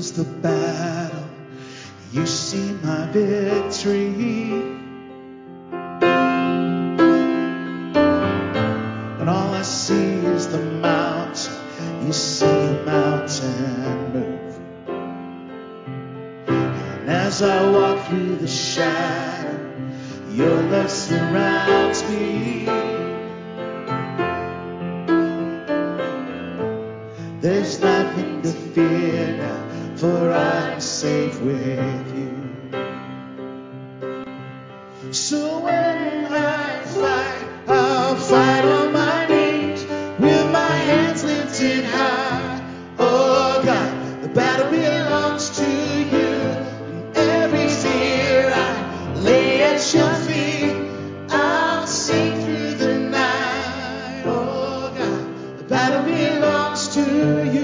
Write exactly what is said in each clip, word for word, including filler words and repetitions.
lose the battle, you see my victory. When all I see is the mountain, you see the mountain move. And as I walk through the shadow, your love surrounds me. There's nothing to fear now, for I'm safe with you. So when I fight, I'll fight on my knees with my hands lifted high. Oh God, the battle belongs to you. And every fear I lay at your feet, I'll sing through the night. Oh God, the battle belongs to you.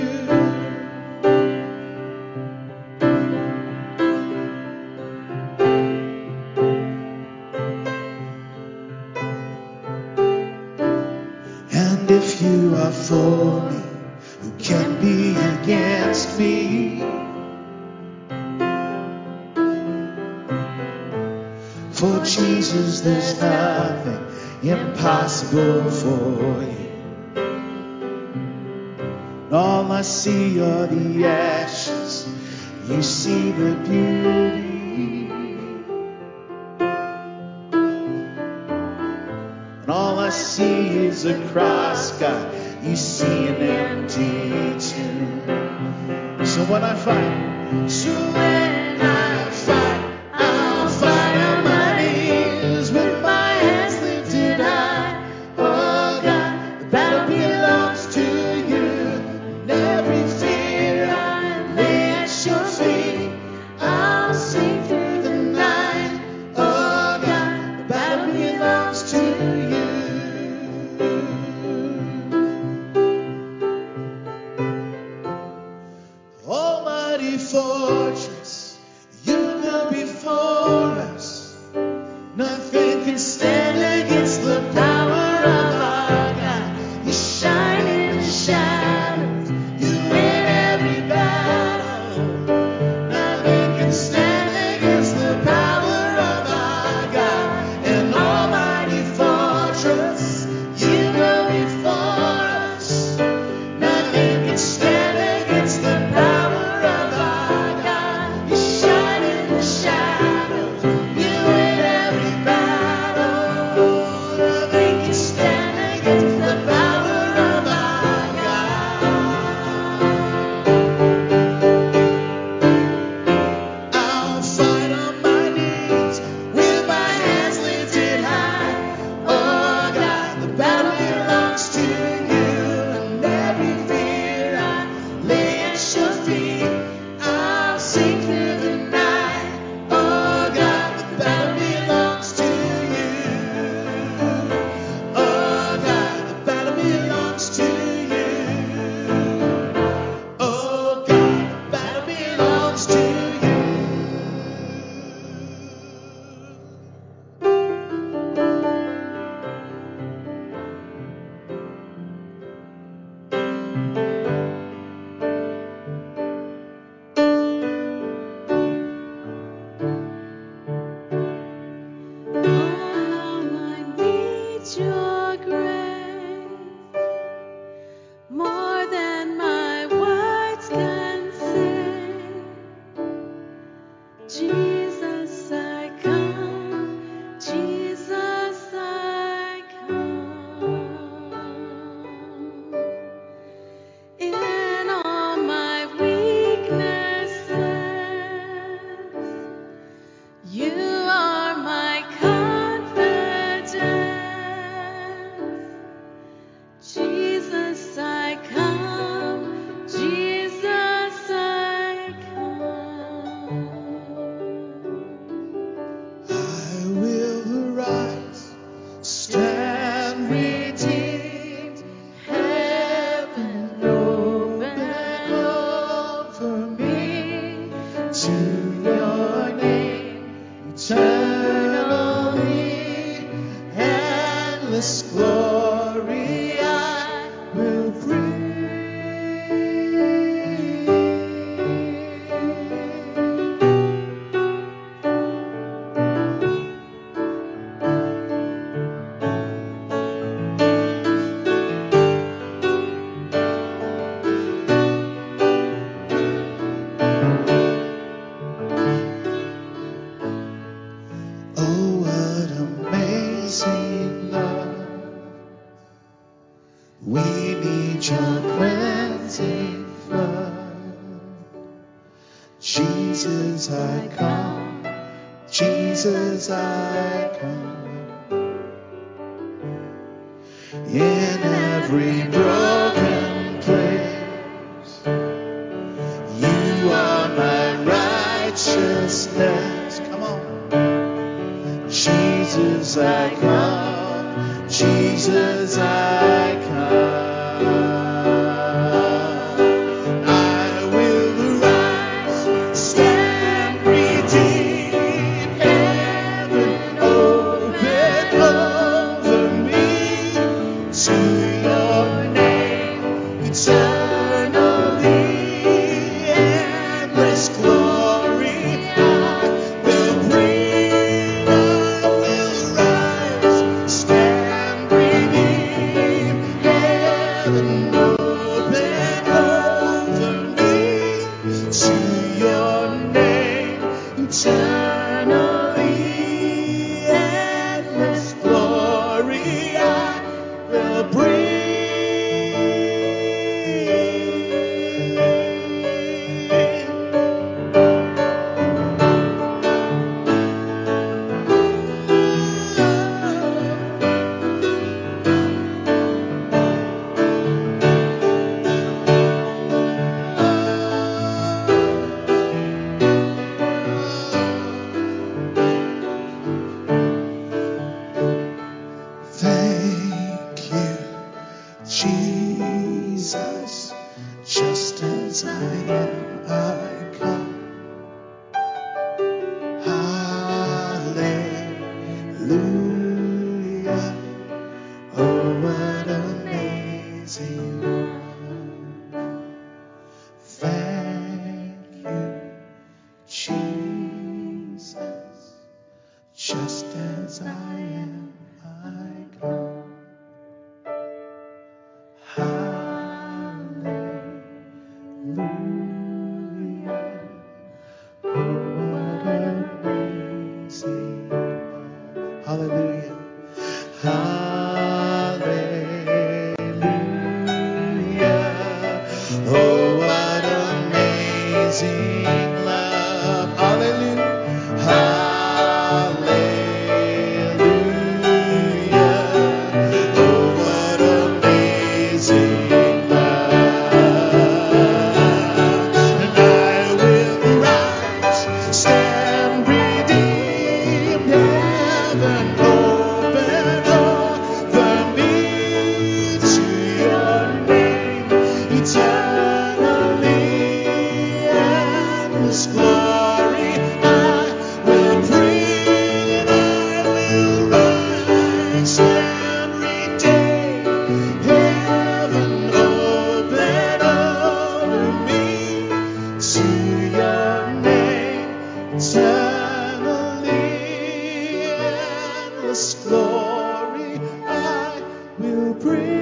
And if you are for me, who can be against me? For Jesus, there's nothing impossible for you. And all I see are the ashes, you see the beauty. And all I see is a cross, God, you see an empty tomb. So when I fight, so when I fight, I'll fight on my knees with my hands lifted high. Oh God, the battle belongs to you. And every fear I lay at your feet, I'll sing through the night. Oh God, the battle belongs to you. Almighty fortress, you go before us. Nothing can stand against the power of our God. You shine in the shadows, you win every battle. Nothing can stand against the power of our God. An almighty fortress, you go before us. Nothing can stand against the power of our God. You shine in the shadows, you win every battle. every broken place. You are my righteousness. Come on. Jesus, I come. Jesus, I come. I will arise, stand redeemed, heaven open over me. To your name, eternally, endless glory I will bring. I will rise, stand redeemed, heaven open over me. To your name, eternally, endless glory I will bring. Thank you, Jesus, just as I am, I come. Hallelujah. Oh, what amazing love. Thank you, Jesus, just as I am, I come. Hallelujah. Oh, what amazing love. Hallelujah. Hallelujah. Oh, what amazing love. Hallelujah. Hallelujah. Oh, what amazing love. And I will rise, stand redeemed, heaven open over me. To your name, eternally, endless glory I will bring. I will rise, stand redeemed, heaven open over me. To your name, eternally, endless glory I will bring.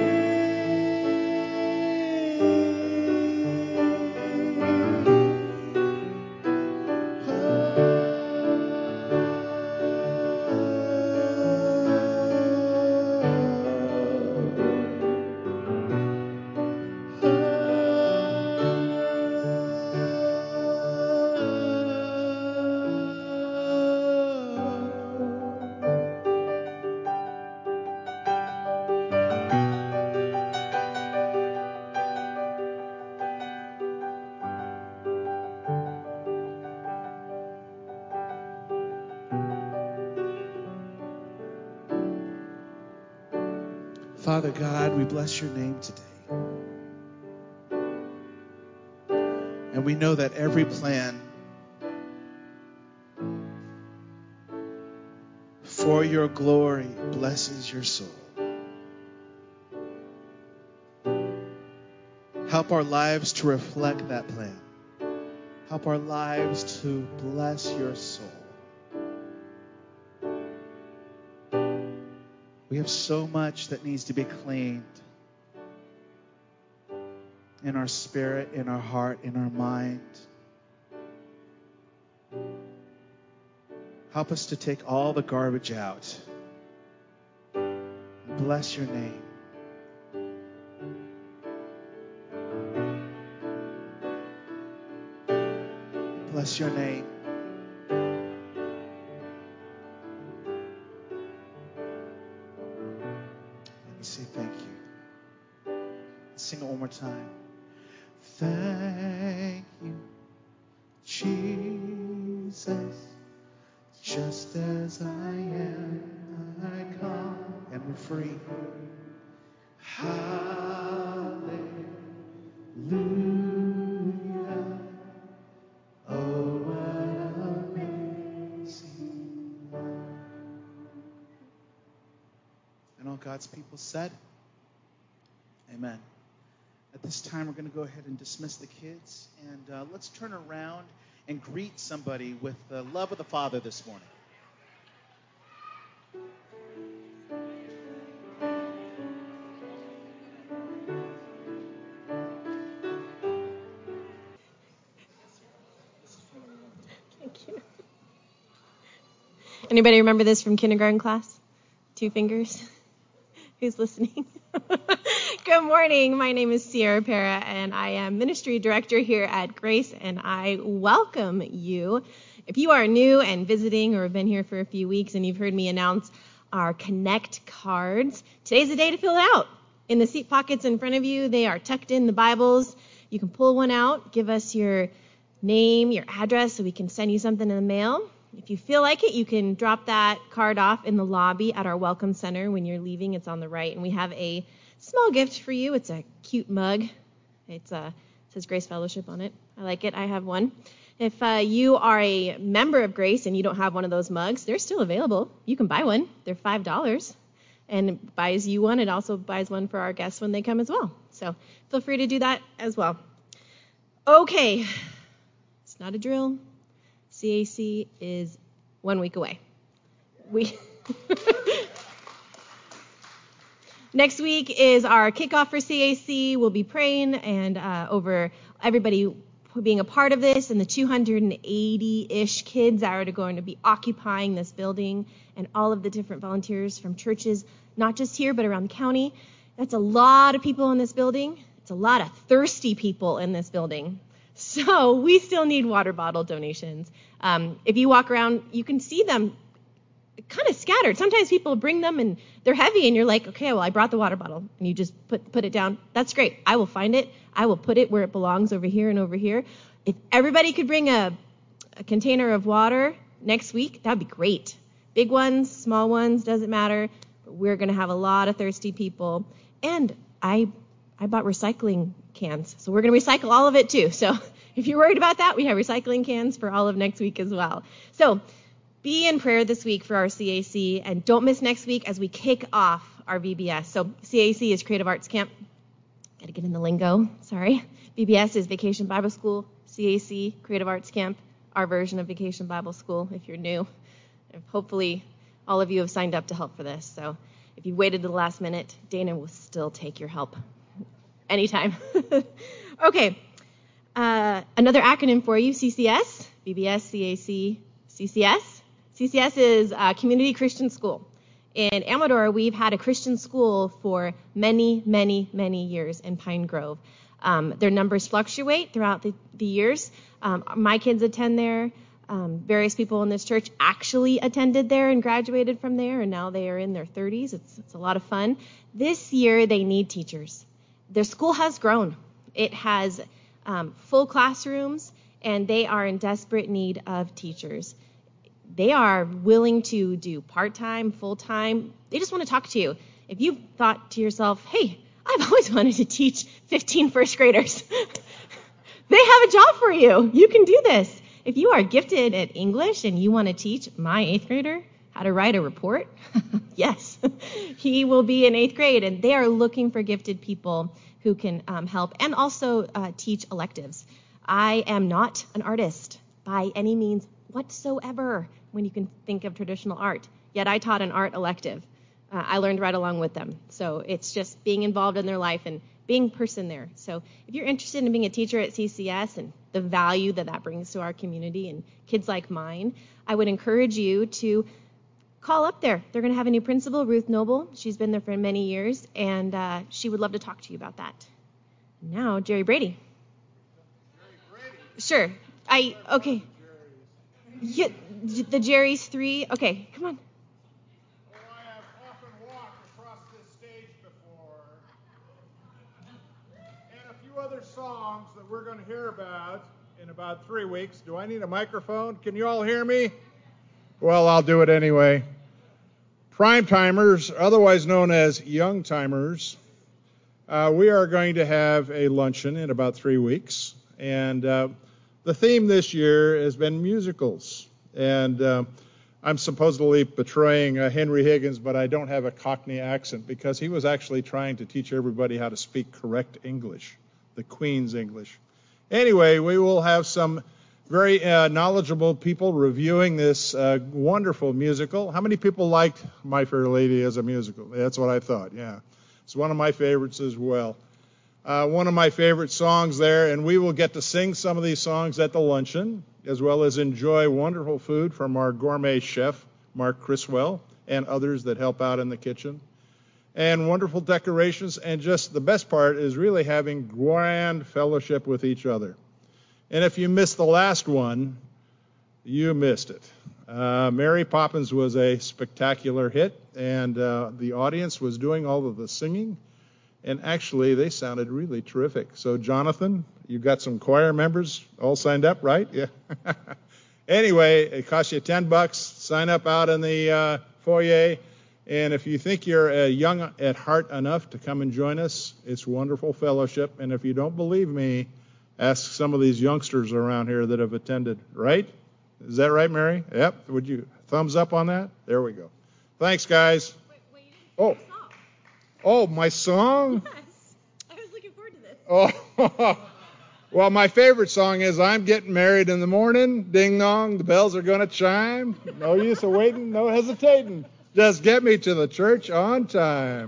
Father God, we bless your name today. And we know that every plan for your glory blesses your soul. Help our lives to reflect that plan. Help our lives to bless your soul. We have so much that needs to be cleaned in our spirit, in our heart, in our mind. Help us to take all the garbage out. Bless your name. Bless your name. Let me say thank you. Sing it one more time. Thank you, Jesus. Just as I am, I come. And we're free. Hallelujah. Oh, what amazing love. And all God's people said, amen. At this time, we're going to go ahead and dismiss the kids. And uh, let's turn around and greet somebody with the love of the Father this morning. Thank you. Anybody remember this from kindergarten class? Two fingers? Who's listening? Good morning. My name is Sierra Para, and I am ministry director here at Grace, and I welcome you. If you are new and visiting or have been here for a few weeks and you've heard me announce our Connect cards, today's the day to fill it out. In the seat pockets in front of you, they are tucked in the Bibles. You can pull one out, give us your name, your address, so we can send you something in the mail. If you feel like it, you can drop that card off in the lobby at our Welcome Center when you're leaving. It's on the right, and we have a small gift for you. It's a cute mug. It's a, it says Grace Fellowship on it. I like it. I have one. If uh, you are a member of Grace and you don't have one of those mugs, they're still available. You can buy one. They're five dollars, and it buys you one. It also buys one for our guests when they come as well. So feel free to do that as well. Okay, it's not a drill. C A C is one week away. We Next week is our kickoff for C A C. We'll be praying and uh, over everybody being a part of this and the two hundred eighty-ish kids that are going to be occupying this building and all of the different volunteers from churches, not just here but around the county. That's a lot of people in this building. It's a lot of thirsty people in this building. So we still need water bottle donations. Um, if you walk around, you can see them kind of scattered. Sometimes people bring them and they're heavy and you're like, okay, well, I brought the water bottle, and you just put put it down. That's great. I will find it. I will put it where it belongs, over here and over here. If everybody could bring a, a container of water next week, that'd be great. Big ones, small ones, doesn't matter. But we're going to have a lot of thirsty people. And I I bought recycling cans, so we're going to recycle all of it too. So if you're worried about that, we have recycling cans for all of next week as well. So be in prayer this week for our C A C, and don't miss next week as we kick off our V B S. So C A C is Creative Arts Camp. Got to get in the lingo, sorry. V B S is Vacation Bible School. C A C, Creative Arts Camp, our version of Vacation Bible School if you're new. And hopefully all of you have signed up to help for this. So if you waited to the last minute, Dana will still take your help anytime. Okay, uh, another acronym for you, C C S, V B S, C A C, C C S. C C S is uh, Community Christian School. In Amador, we've had a Christian school for many, many, many years in Pine Grove. Um, their numbers fluctuate throughout the, the years. Um, my kids attend there. Um, various people in this church actually attended there and graduated from there, and now they are in their thirties. It's, it's a lot of fun. This year, they need teachers. Their school has grown. It has um, full classrooms, and they are in desperate need of teachers. They are willing to do part-time, full-time. They just want to talk to you. If you've thought to yourself, hey, I've always wanted to teach fifteen first graders, they have a job for you. You can do this. If you are gifted at English and you want to teach my eighth grader how to write a report, yes, he will be in eighth grade. And they are looking for gifted people who can um, help and also uh, teach electives. I am not an artist by any means whatsoever when you can think of traditional art. Yet I taught an art elective. Uh, I learned right along with them. So it's just being involved in their life and being a person there. So if you're interested in being a teacher at C C S and the value that that brings to our community and kids like mine, I would encourage you to call up there. They're going to have a new principal, Ruth Noble. She's been there for many years, and uh, she would love to talk to you about that. Now, Jerry Brady. Jerry Brady? Sure. I, okay. Yeah, the Jerry's three. Okay, come on. Oh, I have often walked across this stage before. songs that we're going to hear about in about three weeks. Do I need a microphone? Can you all hear me? Well, I'll do it anyway. Prime timers, otherwise known as young timers, uh, we are going to have a luncheon in about three weeks. And uh, the theme this year has been musicals. And uh, I'm supposedly betraying uh, Henry Higgins, but I don't have a Cockney accent because he was actually trying to teach everybody how to speak correct English, the Queen's English. Anyway, we will have some very uh, knowledgeable people reviewing this uh, wonderful musical. How many people liked My Fair Lady as a musical? That's what I thought, yeah. It's one of my favorites as well. Uh, one of my favorite songs there, and we will get to sing some of these songs at the luncheon, as well as enjoy wonderful food from our gourmet chef, Mark Criswell, and others that help out in the kitchen. And wonderful decorations, and just the best part is really having grand fellowship with each other. And if you missed the last one, you missed it. Uh, Mary Poppins was a spectacular hit, and uh, the audience was doing all of the singing, and actually they sounded really terrific. So Jonathan, you've got some choir members all signed up, right? Yeah. Anyway, it costs you ten bucks. Sign up out in the uh, foyer. And if you think you're uh, young at heart enough to come and join us, it's wonderful fellowship. And if you don't believe me, ask some of these youngsters around here that have attended, right? Is that right, Mary? Yep. Would you thumbs up on that? There we go. Thanks, guys. Wait, wait, you didn't sing Oh. the song. Oh, my song? Yes. I was looking forward to this. Oh, well, my favorite song is I'm Getting Married in the Morning. Ding dong, the bells are going to chime. No use of waiting, no hesitating. Just get me to the church on time.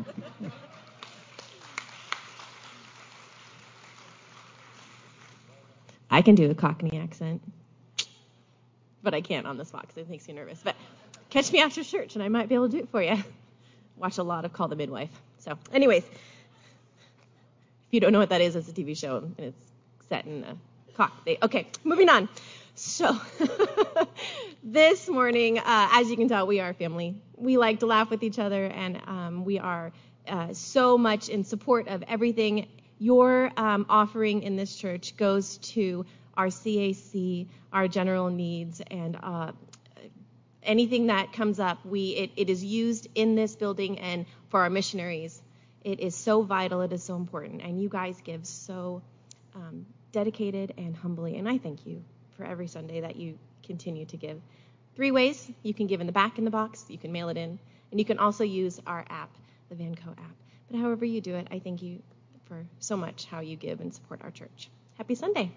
I can do a Cockney accent, but I can't on the spot because it makes me nervous. But catch me after church, and I might be able to do it for you. Watch a lot of Call the Midwife. So, anyways, if you don't know what that is, it's a T V show, and it's set in a cock. They, okay, moving on. So, this morning, uh, as you can tell, we are a family. We like to laugh with each other, and um, we are uh, so much in support of everything. Your um, offering in this church goes to our C A C, our general needs, and uh, anything that comes up. We it, it is used in this building and for our missionaries. It is so vital. It is so important. And you guys give so um, dedicated and humbly. And I thank you for every Sunday that you continue to give. Three ways. You can give in the back in the box. You can mail it in. And you can also use our app, the Vanco app. But however you do it, I thank you for so much how you give and support our church. Happy Sunday.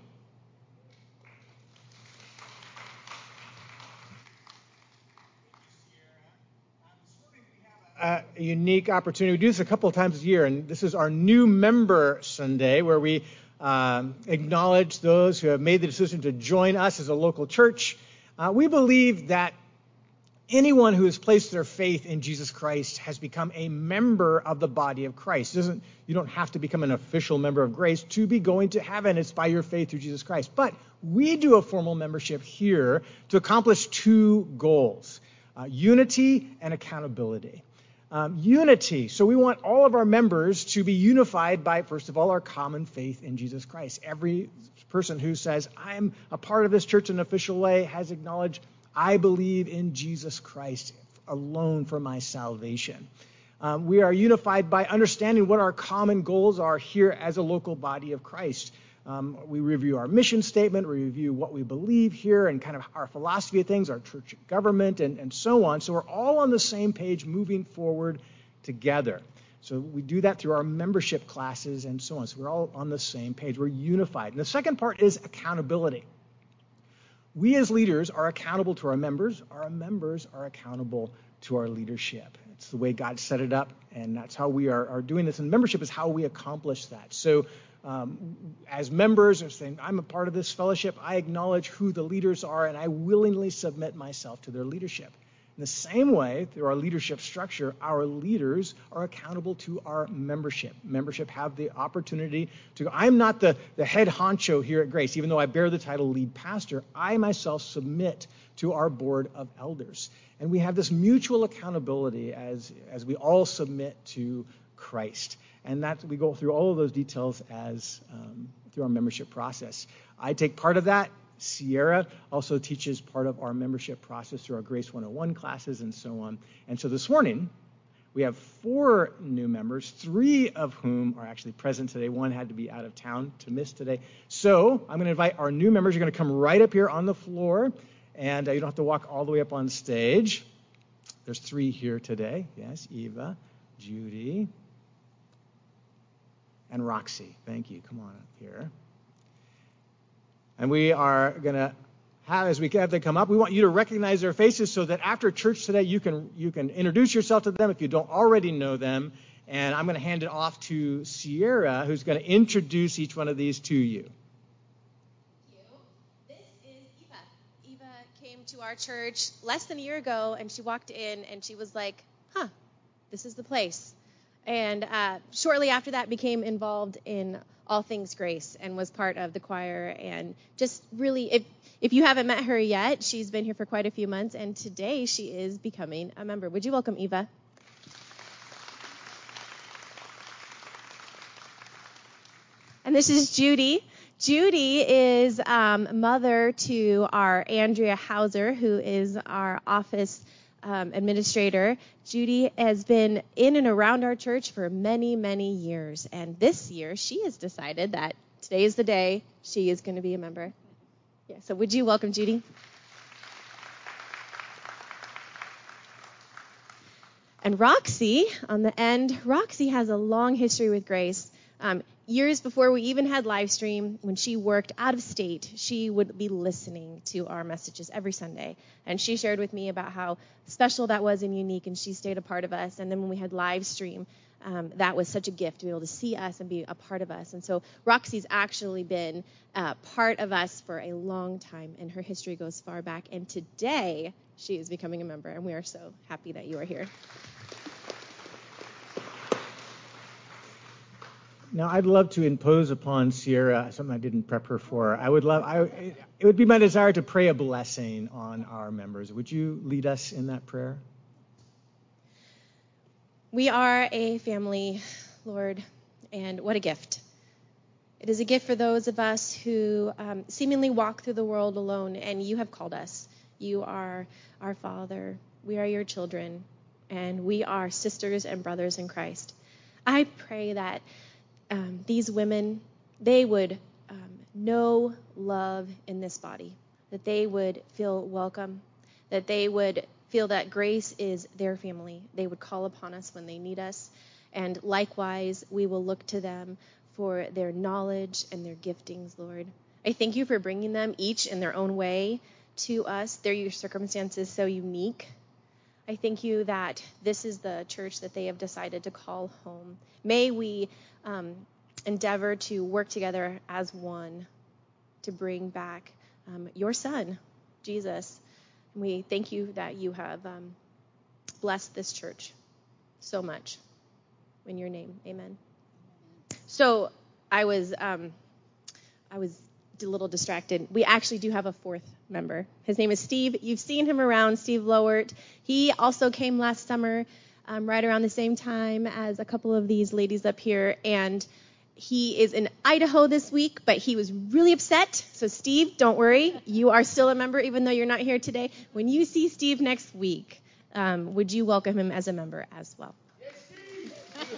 A unique opportunity. We do this a couple of times a year, and this is our new member Sunday, where we um, acknowledge those who have made the decision to join us as a local church. Uh, we believe that anyone who has placed their faith in Jesus Christ has become a member of the body of Christ. It doesn't, you don't have to become an official member of grace to be going to heaven. It's by your faith through Jesus Christ. But we do a formal membership here to accomplish two goals, uh, unity and accountability. Um, unity. So we want all of our members to be unified by, first of all, our common faith in Jesus Christ. Every person who says, I'm a part of this church in an official way has acknowledged, I believe in Jesus Christ alone for my salvation. Um, we are unified by understanding what our common goals are here as a local body of Christ. Um, we review our mission statement, we review what we believe here and kind of our philosophy of things, our church government, and, and so on. So we're all on the same page moving forward together. So we do that through our membership classes and so on. So we're all on the same page. We're unified. And the second part is accountability. We as leaders are accountable to our members. Our members are accountable to our leadership. It's the way God set it up, and that's how we are, are doing this. And membership is how we accomplish that. So um, as members are saying, I'm a part of this fellowship, I acknowledge who the leaders are, and I willingly submit myself to their leadership. In the same way, through our leadership structure, our leaders are accountable to our membership. Membership have the opportunity to go. I'm not the, the head honcho here at Grace, even though I bear the title lead pastor. I myself submit to our board of elders. And we have this mutual accountability as, as we all submit to Christ. And that we go through all of those details as um, through our membership process. I take part of that. Sierra also teaches part of our membership process through our Grace one oh one classes and so on. And so this morning, we have four new members, three of whom are actually present today. One had to be out of town to miss today. So I'm going to invite our new members. You're going to come right up here on the floor, and uh, you don't have to walk all the way up on stage. There's three here today. Yes, Eva, Judy, and Roxy. Thank you. Come on up here. And we are going to have, as we have them come up, we want you to recognize their faces so that after church today, you can you can introduce yourself to them if you don't already know them. And I'm going to hand it off to Sierra, who's going to introduce each one of these to you. Thank you. This is Eva. Eva came to our church less than a year ago, and she walked in, and she was like, huh, this is the place. And uh, shortly after that became involved in all things Grace and was part of the choir. And just really, if, if you haven't met her yet, she's been here for quite a few months. And today she is becoming a member. Would you welcome Eva? And this is Judy. Judy is um, mother to our Andrea Hauser, who is our office Um, administrator. Judy has been in and around our church for many, many years. And this year, she has decided that today is the day she is going to be a member. Yeah. So would you welcome Judy? And Roxy, on the end, Roxy has a long history with Grace. Um, years before we even had live stream, when she worked out of state, she would be listening to our messages every Sunday. And she shared with me about how special that was and unique, and she stayed a part of us. And then when we had live stream, um, that was such a gift to be able to see us and be a part of us. And so Roxy's actually been uh, part of us for a long time, and her history goes far back. And today, she is becoming a member, and we are so happy that you are here. Now, I'd love to impose upon Sierra something I didn't prep her for. I would love, I, it would be my desire to pray a blessing on our members. Would you lead us in that prayer? We are a family, Lord, and what a gift. It is a gift for those of us who um, seemingly walk through the world alone, and you have called us. You are our Father. We are your children, and we are sisters and brothers in Christ. I pray that Um, these women, they would um, know love in this body, that they would feel welcome, that they would feel that Grace is their family. They would call upon us when they need us. And likewise, we will look to them for their knowledge and their giftings, Lord. I thank you for bringing them each in their own way to us. They're your circumstances so unique. I thank you that this is the church that they have decided to call home. May we um, endeavor to work together as one to bring back um, your son, Jesus. And we thank you that you have um, blessed this church so much. In your name, amen. So I was, um, I was a little distracted. We actually do have a fourth member. His name is Steve. You've seen him around, Steve Lowert. He also came last summer, um, right around the same time as a couple of these ladies up here, and he is in Idaho this week, but he was really upset. So Steve, don't worry. You are still a member, even though you're not here today. When you see Steve next week, um, would you welcome him as a member as well? Yes, Steve!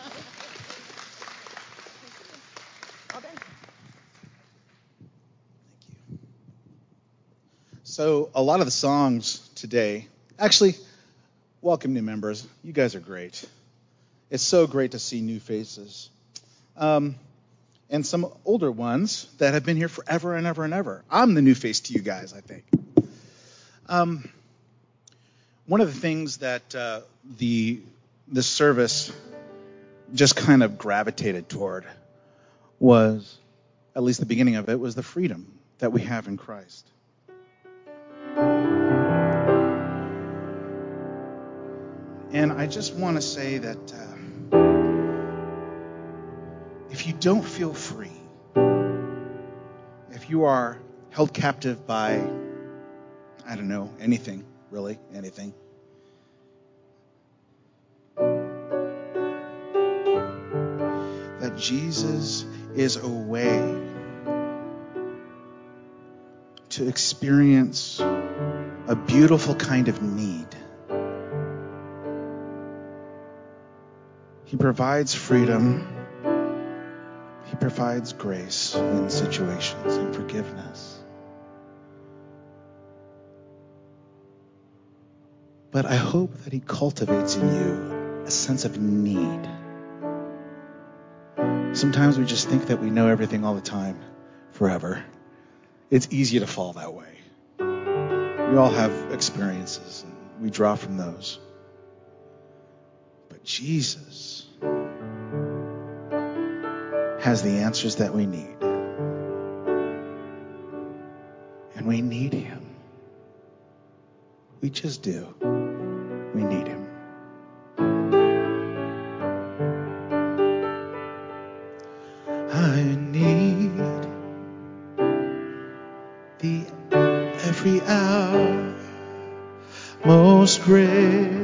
So a lot of the songs today, actually, welcome new members. You guys are great. It's so great to see new faces. Um, and some older ones that have been here forever and ever and ever. I'm the new face to you guys, I think. Um, one of the things that uh, the this service just kind of gravitated toward was, at least the beginning of it, was the freedom that we have in Christ. And I just want to say that uh, if you don't feel free, if you are held captive by, I don't know, anything, really, anything, that Jesus is a way to experience a beautiful kind of need. He provides freedom. He provides grace in situations and forgiveness. But I hope that he cultivates in you a sense of need. Sometimes we just think that we know everything all the time, forever. It's easy to fall that way. We all have experiences, and we draw from those. But Jesus has the answers that we need. And we need him. We just do. We need him. I need thee every hour, most gracious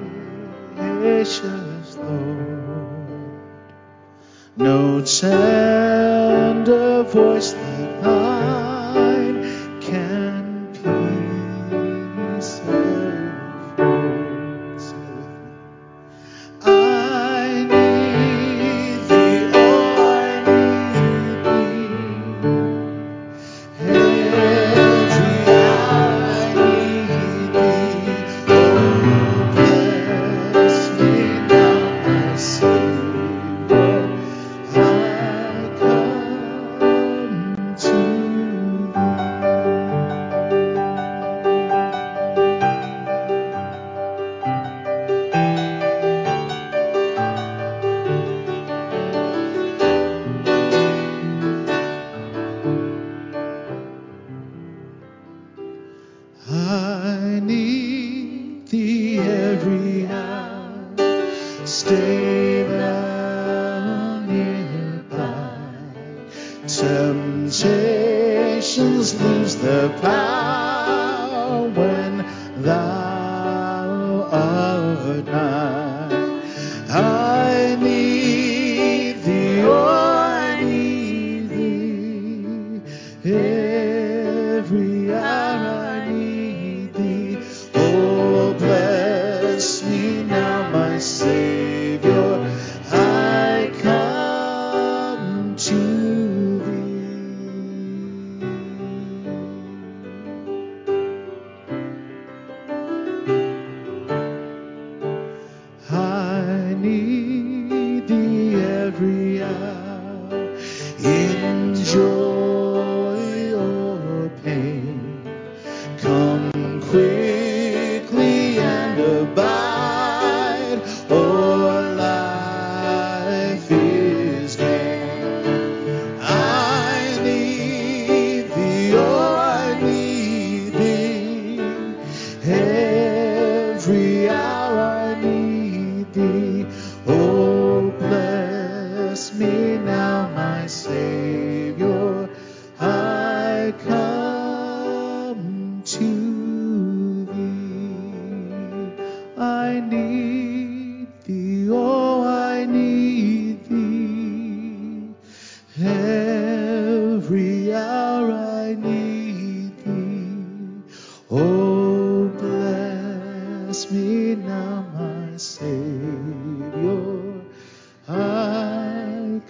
Lord. No tender voice like thine can peace afford. Sing it with me. I need thee, oh, I need thee. Every hour I need thee. Oh, bless me now, my Savior. I come to I need thee every hour. Stay thou nearby. Temptations lose their power when thou art nigh. I need thee, oh, I need thee. Every hour I need thee. Oh, bless me now, my Savior. I come to I need thee every hour, in joy or pain. Come quickly and abide, or life is gain. I need thee, oh, I need thee. Every hour I need thee. Oh, bless me now, my Savior. I come to thee. I need thee, oh, I need thee. Every hour I need thee. Oh, bless me now, my Savior. I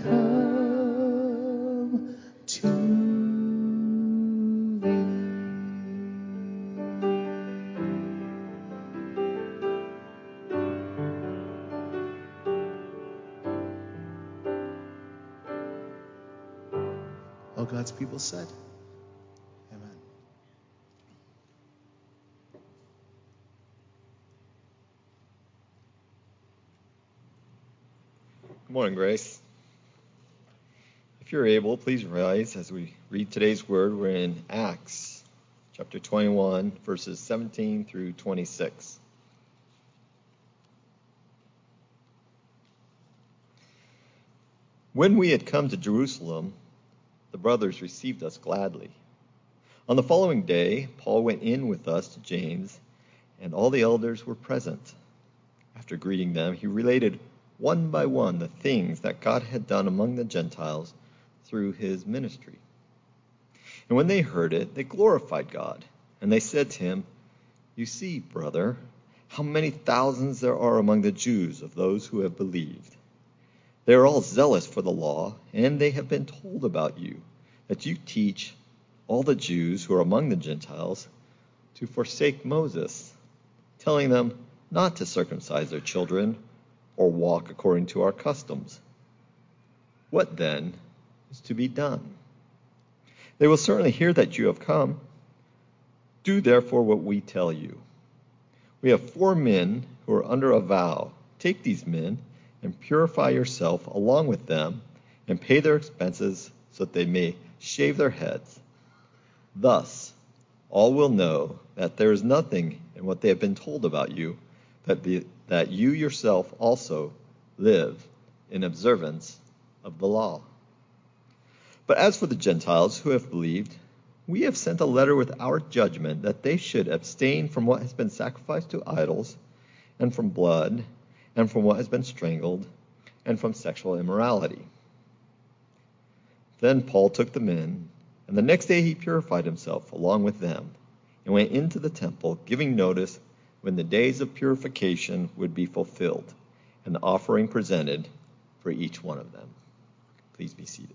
come to thee. All God's people said, amen. Good morning, Grace. If you're able, please rise as we read today's word. We're in Acts chapter twenty-one, verses seventeen through twenty-six. When we had come to Jerusalem, the brothers received us gladly. On the following day, Paul went in with us to James, and all the elders were present. After greeting them, he related one by one the things that God had done among the Gentiles through his ministry. And when they heard it, they glorified God. And they said to him, "You see, brother, how many thousands there are among the Jews of those who have believed. They are all zealous for the law, and they have been told about you, that you teach all the Jews who are among the Gentiles to forsake Moses, telling them not to circumcise their children or walk according to our customs. What then is to be done? They will certainly hear that you have come. Do therefore what we tell you. We have four men who are under a vow. Take these men and purify yourself along with them, and pay their expenses so that they may shave their heads. Thus, all will know that there is nothing in what they have been told about you, that, be, that you yourself also live in observance of the law. But as for the Gentiles who have believed, we have sent a letter with our judgment that they should abstain from what has been sacrificed to idols, and from blood, and from what has been strangled, and from sexual immorality." Then Paul took them in, and the next day he purified himself along with them, and went into the temple, giving notice when the days of purification would be fulfilled, and the offering presented for each one of them. Please be seated.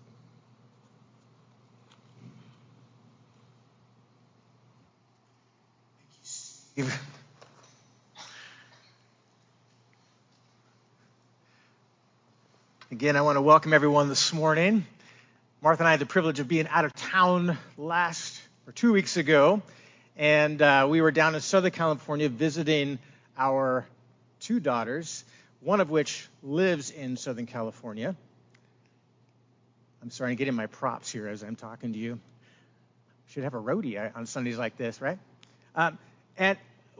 Again, I want to welcome everyone this morning. Martha and I had the privilege of being out of town last or two weeks ago, and uh, we were down in Southern California visiting our two daughters, one of which lives in Southern California. I'm starting to get in my props here as I'm talking to you. Should have a roadie on Sundays like this, right? Um, and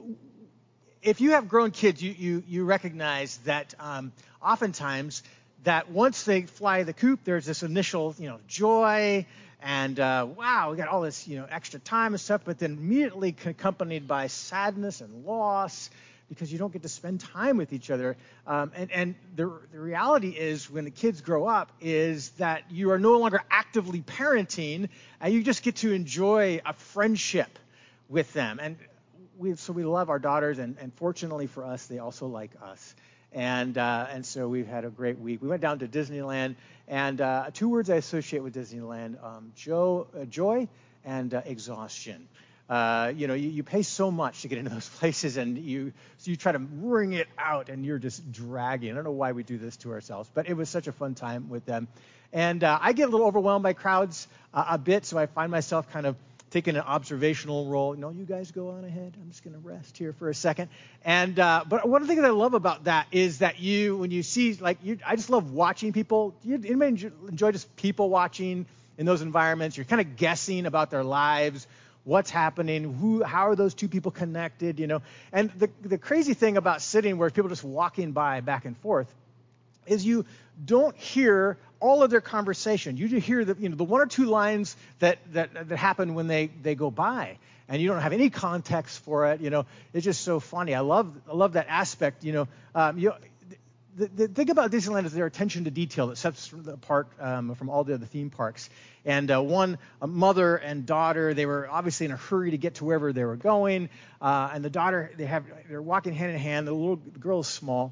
if you have grown kids, you you, you recognize that um, oftentimes that once they fly the coop, there's this initial, you know, joy and uh, wow, we got all this, you know, extra time and stuff, but then immediately accompanied by sadness and loss because you don't get to spend time with each other. Um, and and the, the reality is when the kids grow up is that you are no longer actively parenting and you just get to enjoy a friendship with them. And we so we love our daughters, and, and fortunately for us, they also like us. And uh, and so we've had a great week. We went down to Disneyland, and uh, two words I associate with Disneyland, um, joy, uh, joy and uh, exhaustion. Uh, you know, you, you pay so much to get into those places, and you so you try to wring it out, and you're just dragging. I don't know why we do this to ourselves, but it was such a fun time with them. And uh, I get a little overwhelmed by crowds uh, a bit, so I find myself kind of taking an observational role. No, you guys go on ahead. I'm just going to rest here for a second. And uh, but one of the things I love about that is that you, when you see, like, you, I just love watching people. Do you anybody enjoy just people watching in those environments? You're kind of guessing about their lives, what's happening, who, how are those two people connected, you know? And the the crazy thing about sitting where people just walking by back and forth is you don't hear all of their conversation. You just hear the, you know, the one or two lines that, that, that happen when they, they go by, and you don't have any context for it. You know, it's just so funny. I love I love that aspect. You know, um, you the, the thing about Disneyland is their attention to detail that sets it apart um, from all the other theme parks. And uh, one, a mother and daughter, they were obviously in a hurry to get to wherever they were going. Uh, and the daughter, they have they're walking hand in hand. The little the girl is small.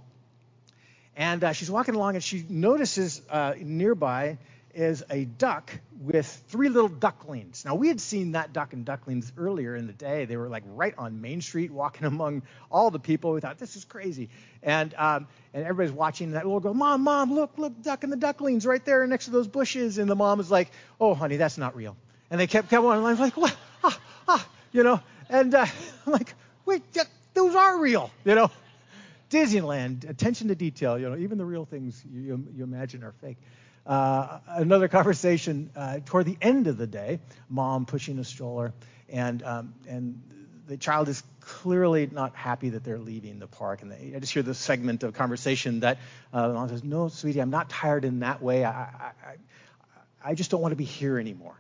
And uh, she's walking along, and she notices uh, nearby is a duck with three little ducklings. Now, we had seen that duck and ducklings earlier in the day. They were like right on Main Street, walking among all the people. We thought, this is crazy. And um, and everybody's watching. And that little girl, Mom, Mom, look, look, duck and the ducklings right there next to those bushes. And the mom was like, oh, honey, that's not real. And they kept kept on. I was like, what? Ah, ah, you know. And uh, I'm like, wait, those are real, you know. Disneyland, attention to detail, you know, even the real things you, you imagine are fake. Uh, another conversation uh, toward the end of the day, mom pushing a stroller, and um, and the child is clearly not happy that they're leaving the park. And they, I just hear this segment of conversation that uh, mom says, no, sweetie, I'm not tired in that way. I I, I, I just don't want to be here anymore.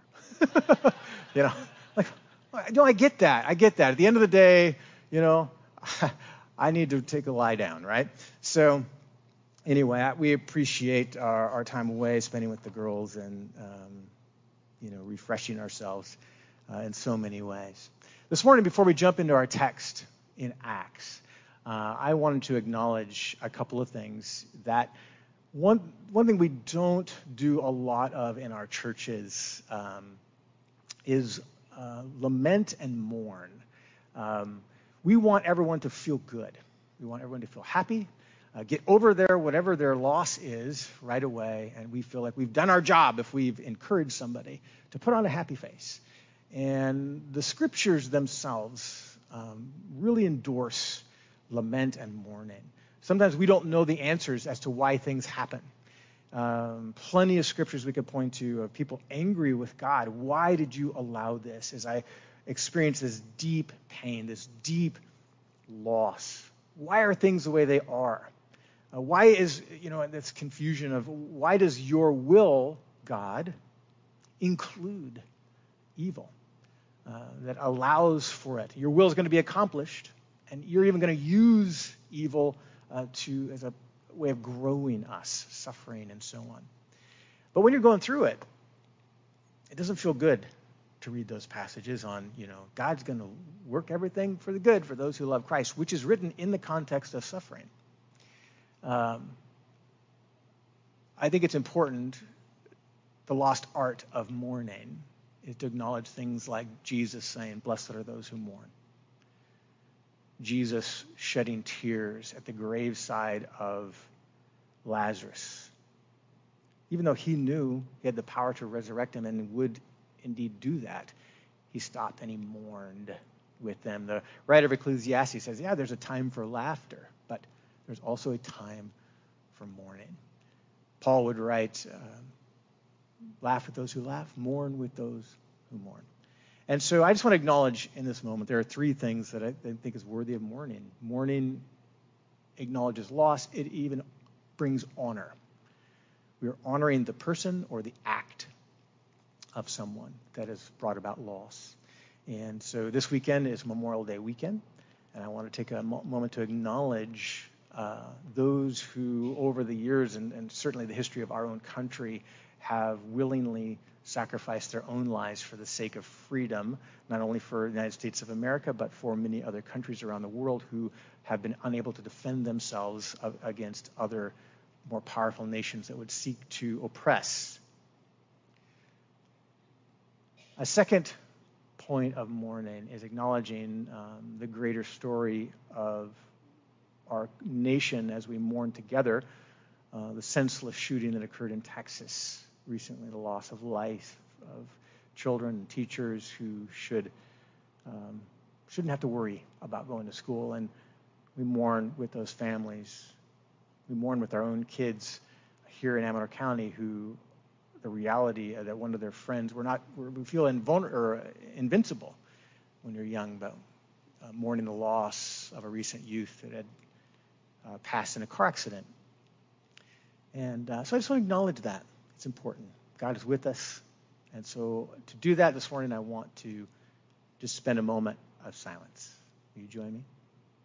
You know, like, no, I get that. I get that. At the end of the day, you know, I need to take a lie down, right? So anyway, we appreciate our, our time away, spending with the girls, and um, you know, refreshing ourselves uh, in so many ways. This morning, before we jump into our text in Acts, uh, I wanted to acknowledge a couple of things. That one one thing we don't do a lot of in our churches um, is uh, lament and mourn. Um, we want everyone to feel good. We want everyone to feel happy, uh, get over their whatever their loss is right away, and we feel like we've done our job if we've encouraged somebody to put on a happy face. And the scriptures themselves um, really endorse lament and mourning. Sometimes we don't know the answers as to why things happen. Um, plenty of scriptures we could point to of people angry with God. Why did you allow this? As I experience this deep pain, this deep loss. Why are things the way they are? Uh, why is, you know, this confusion of why does your will, God, include evil uh, that allows for it? Your will is going to be accomplished, and you're even going to use evil uh, to as a way of growing us, suffering and so on. But when you're going through it, it doesn't feel good to read those passages on, you know, God's going to work everything for the good for those who love Christ, which is written in the context of suffering. Um, I think it's important, the lost art of mourning is to acknowledge things like Jesus saying, blessed are those who mourn. Jesus shedding tears at the graveside of Lazarus. Even though he knew he had the power to resurrect him and would indeed do that, he stopped and he mourned with them. The writer of Ecclesiastes says, yeah, there's a time for laughter, but there's also a time for mourning. Paul would write, uh, laugh with those who laugh, mourn with those who mourn. And so I just want to acknowledge in this moment, there are three things that I think is worthy of mourning. Mourning acknowledges loss. It even brings honor. We are honoring the person or the act of someone that has brought about loss. And so this weekend is Memorial Day weekend, and I want to take a mo- moment to acknowledge uh, those who over the years and, and certainly the history of our own country have willingly sacrificed their own lives for the sake of freedom, not only for the United States of America, but for many other countries around the world who have been unable to defend themselves against other more powerful nations that would seek to oppress. A second point of mourning is acknowledging um, the greater story of our nation as we mourn together uh, the senseless shooting that occurred in Texas recently, the loss of life of children and teachers who should um, shouldn't have to worry about going to school, and we mourn with those families. We mourn with our own kids here in Amador County who the reality that one of their friends, we're not, we're, we feel invulner- or invincible when you're young, but uh, mourning the loss of a recent youth that had uh, passed in a car accident. And uh, so I just want to acknowledge that. It's important. God is with us. And so to do that this morning, I want to just spend a moment of silence. Will you join me?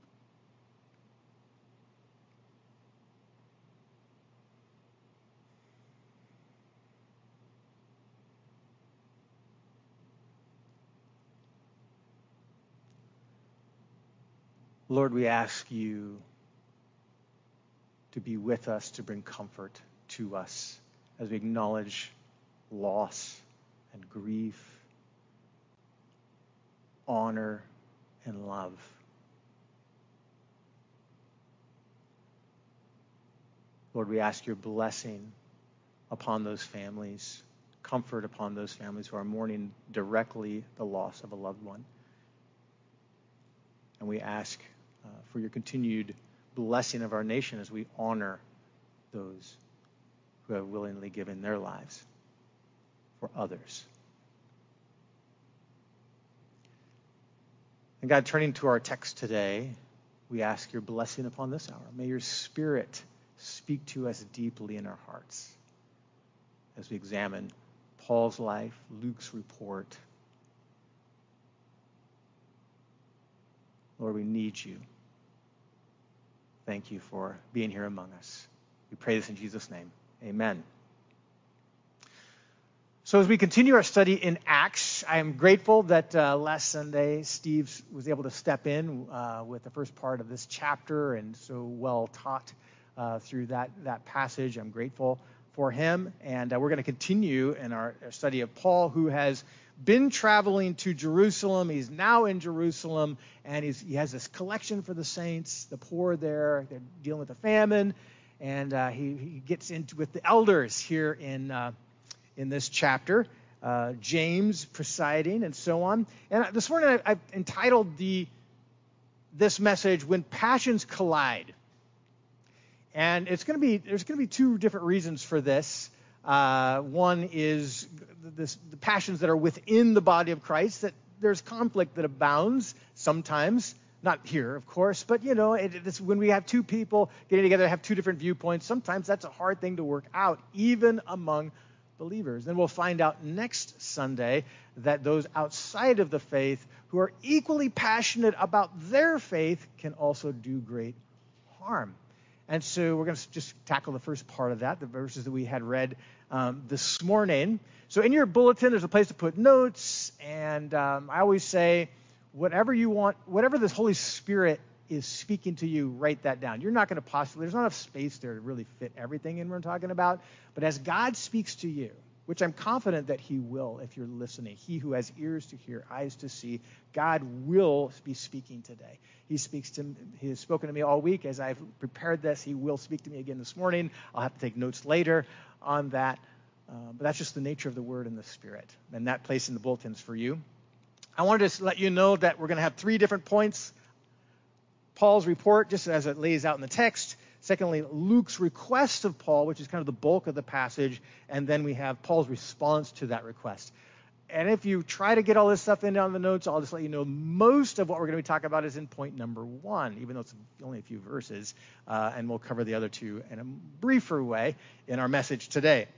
Lord, we ask you to be with us, to bring comfort to us as we acknowledge loss and grief, honor and love. Lord, we ask your blessing upon those families, comfort upon those families who are mourning directly the loss of a loved one. And we ask uh, for your continued blessing of our nation as we honor those who have willingly given their lives for others. And God, turning to our text today, we ask your blessing upon this hour. May your Spirit speak to us deeply in our hearts as we examine Paul's life, Luke's report. Lord, we need you. Thank you for being here among us. We pray this in Jesus' name. Amen. So as we continue our study in Acts, I am grateful that uh, last Sunday Steve was able to step in uh, with the first part of this chapter and so well taught uh, through that, that passage. I'm grateful for him. And uh, we're going to continue in our, our study of Paul, who has been traveling to Jerusalem. He's now in Jerusalem, and he's, he has this collection for the saints, the poor there. They're dealing with a famine. And uh, he, he gets into with the elders here in uh, in this chapter, uh, James presiding and so on. And this morning I, I've entitled the this message, When Passions Collide. And it's going to be there's going to be two different reasons for this. Uh, one is this, the passions that are within the body of Christ, that there's conflict that abounds sometimes. Not here, of course, but, you know, it, it's when we have two people getting together, have two different viewpoints, sometimes that's a hard thing to work out, even among believers. Then we'll find out next Sunday that those outside of the faith who are equally passionate about their faith can also do great harm. And so we're going to just tackle the first part of that, the verses that we had read um, this morning. So in your bulletin, there's a place to put notes, and um, I always say, whatever you want, whatever the Holy Spirit is speaking to you, write that down. You're not going to possibly, there's not enough space there to really fit everything in we're talking about. But as God speaks to you, which I'm confident that he will if you're listening, he who has ears to hear, eyes to see, God will be speaking today. He speaks to, he has spoken to me all week as I've prepared this. He will speak to me again this morning. I'll have to take notes later on that. Uh, but that's just the nature of the Word and the Spirit. And that place in the bulletin's for you. I wanted to let you know that we're going to have three different points. Paul's report, just as it lays out in the text. Secondly, Luke's request of Paul, which is kind of the bulk of the passage. And then we have Paul's response to that request. And if you try to get all this stuff in on the notes, I'll just let you know most of what we're going to be talking about is in point number one, even though it's only a few verses. Uh, and we'll cover the other two in a briefer way in our message today.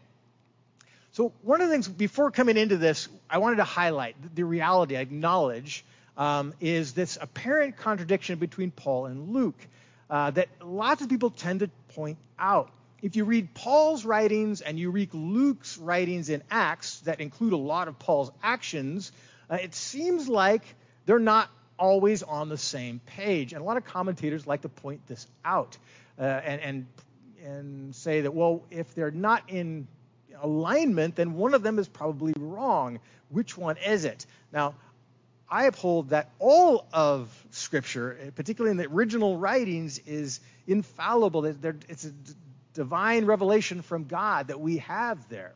So one of the things, before coming into this, I wanted to highlight the reality, I acknowledge, um, is this apparent contradiction between Paul and Luke uh, that lots of people tend to point out. If you read Paul's writings and you read Luke's writings in Acts that include a lot of Paul's actions, uh, it seems like they're not always on the same page. And a lot of commentators like to point this out uh, and, and, and say that, well, if they're not in alignment, then one of them is probably wrong. Which one is it? Now, I uphold that all of Scripture, particularly in the original writings, is infallible. It's a divine revelation from God that we have there.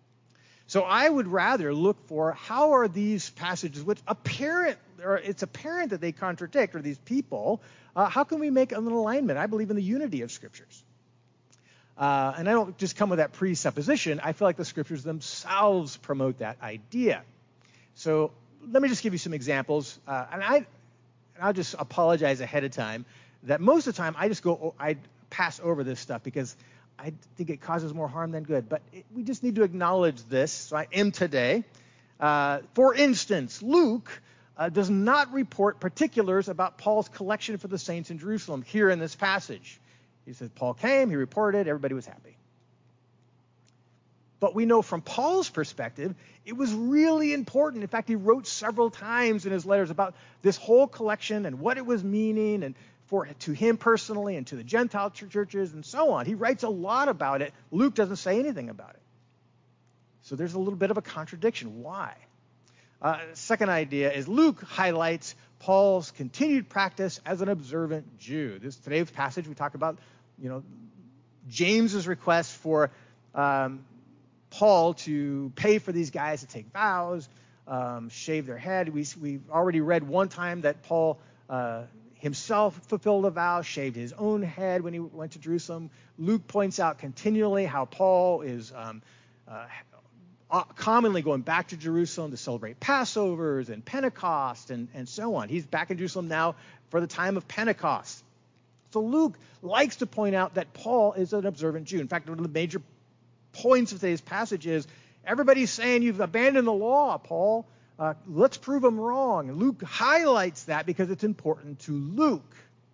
So I would rather look for how are these passages, which apparent, or it's apparent that they contradict, or these people, uh, how can we make an alignment? I believe in the unity of Scriptures. Uh, and I don't just come with that presupposition. I feel like the Scriptures themselves promote that idea. So let me just give you some examples. Uh, and, I, and I'll just apologize ahead of time that most of the time I just go, I pass over this stuff because I think it causes more harm than good. But it, we just need to acknowledge this. So I am today. Uh, for instance, Luke uh, does not report particulars about Paul's collection for the saints in Jerusalem here in this passage. He says Paul came, he reported, everybody was happy. But we know from Paul's perspective, it was really important. In fact, he wrote several times in his letters about this whole collection and what it was meaning, and for to him personally and to the Gentile churches and so on. He writes a lot about it. Luke doesn't say anything about it. So there's a little bit of a contradiction. Why? Uh, second idea is Luke highlights Paul's continued practice as an observant Jew. This today's passage we talk about, you know, James's request for um, Paul to pay for these guys to take vows, um, shave their head. We we already read one time that Paul uh, himself fulfilled a vow, shaved his own head when he went to Jerusalem. Luke points out continually how Paul is um, uh, commonly going back to Jerusalem to celebrate Passovers and Pentecost and, and so on. He's back in Jerusalem now for the time of Pentecost. So Luke likes to point out that Paul is an observant Jew. In fact, one of the major points of today's passage is everybody's saying you've abandoned the law, Paul. Uh, let's prove them wrong. And Luke highlights that because it's important to Luke.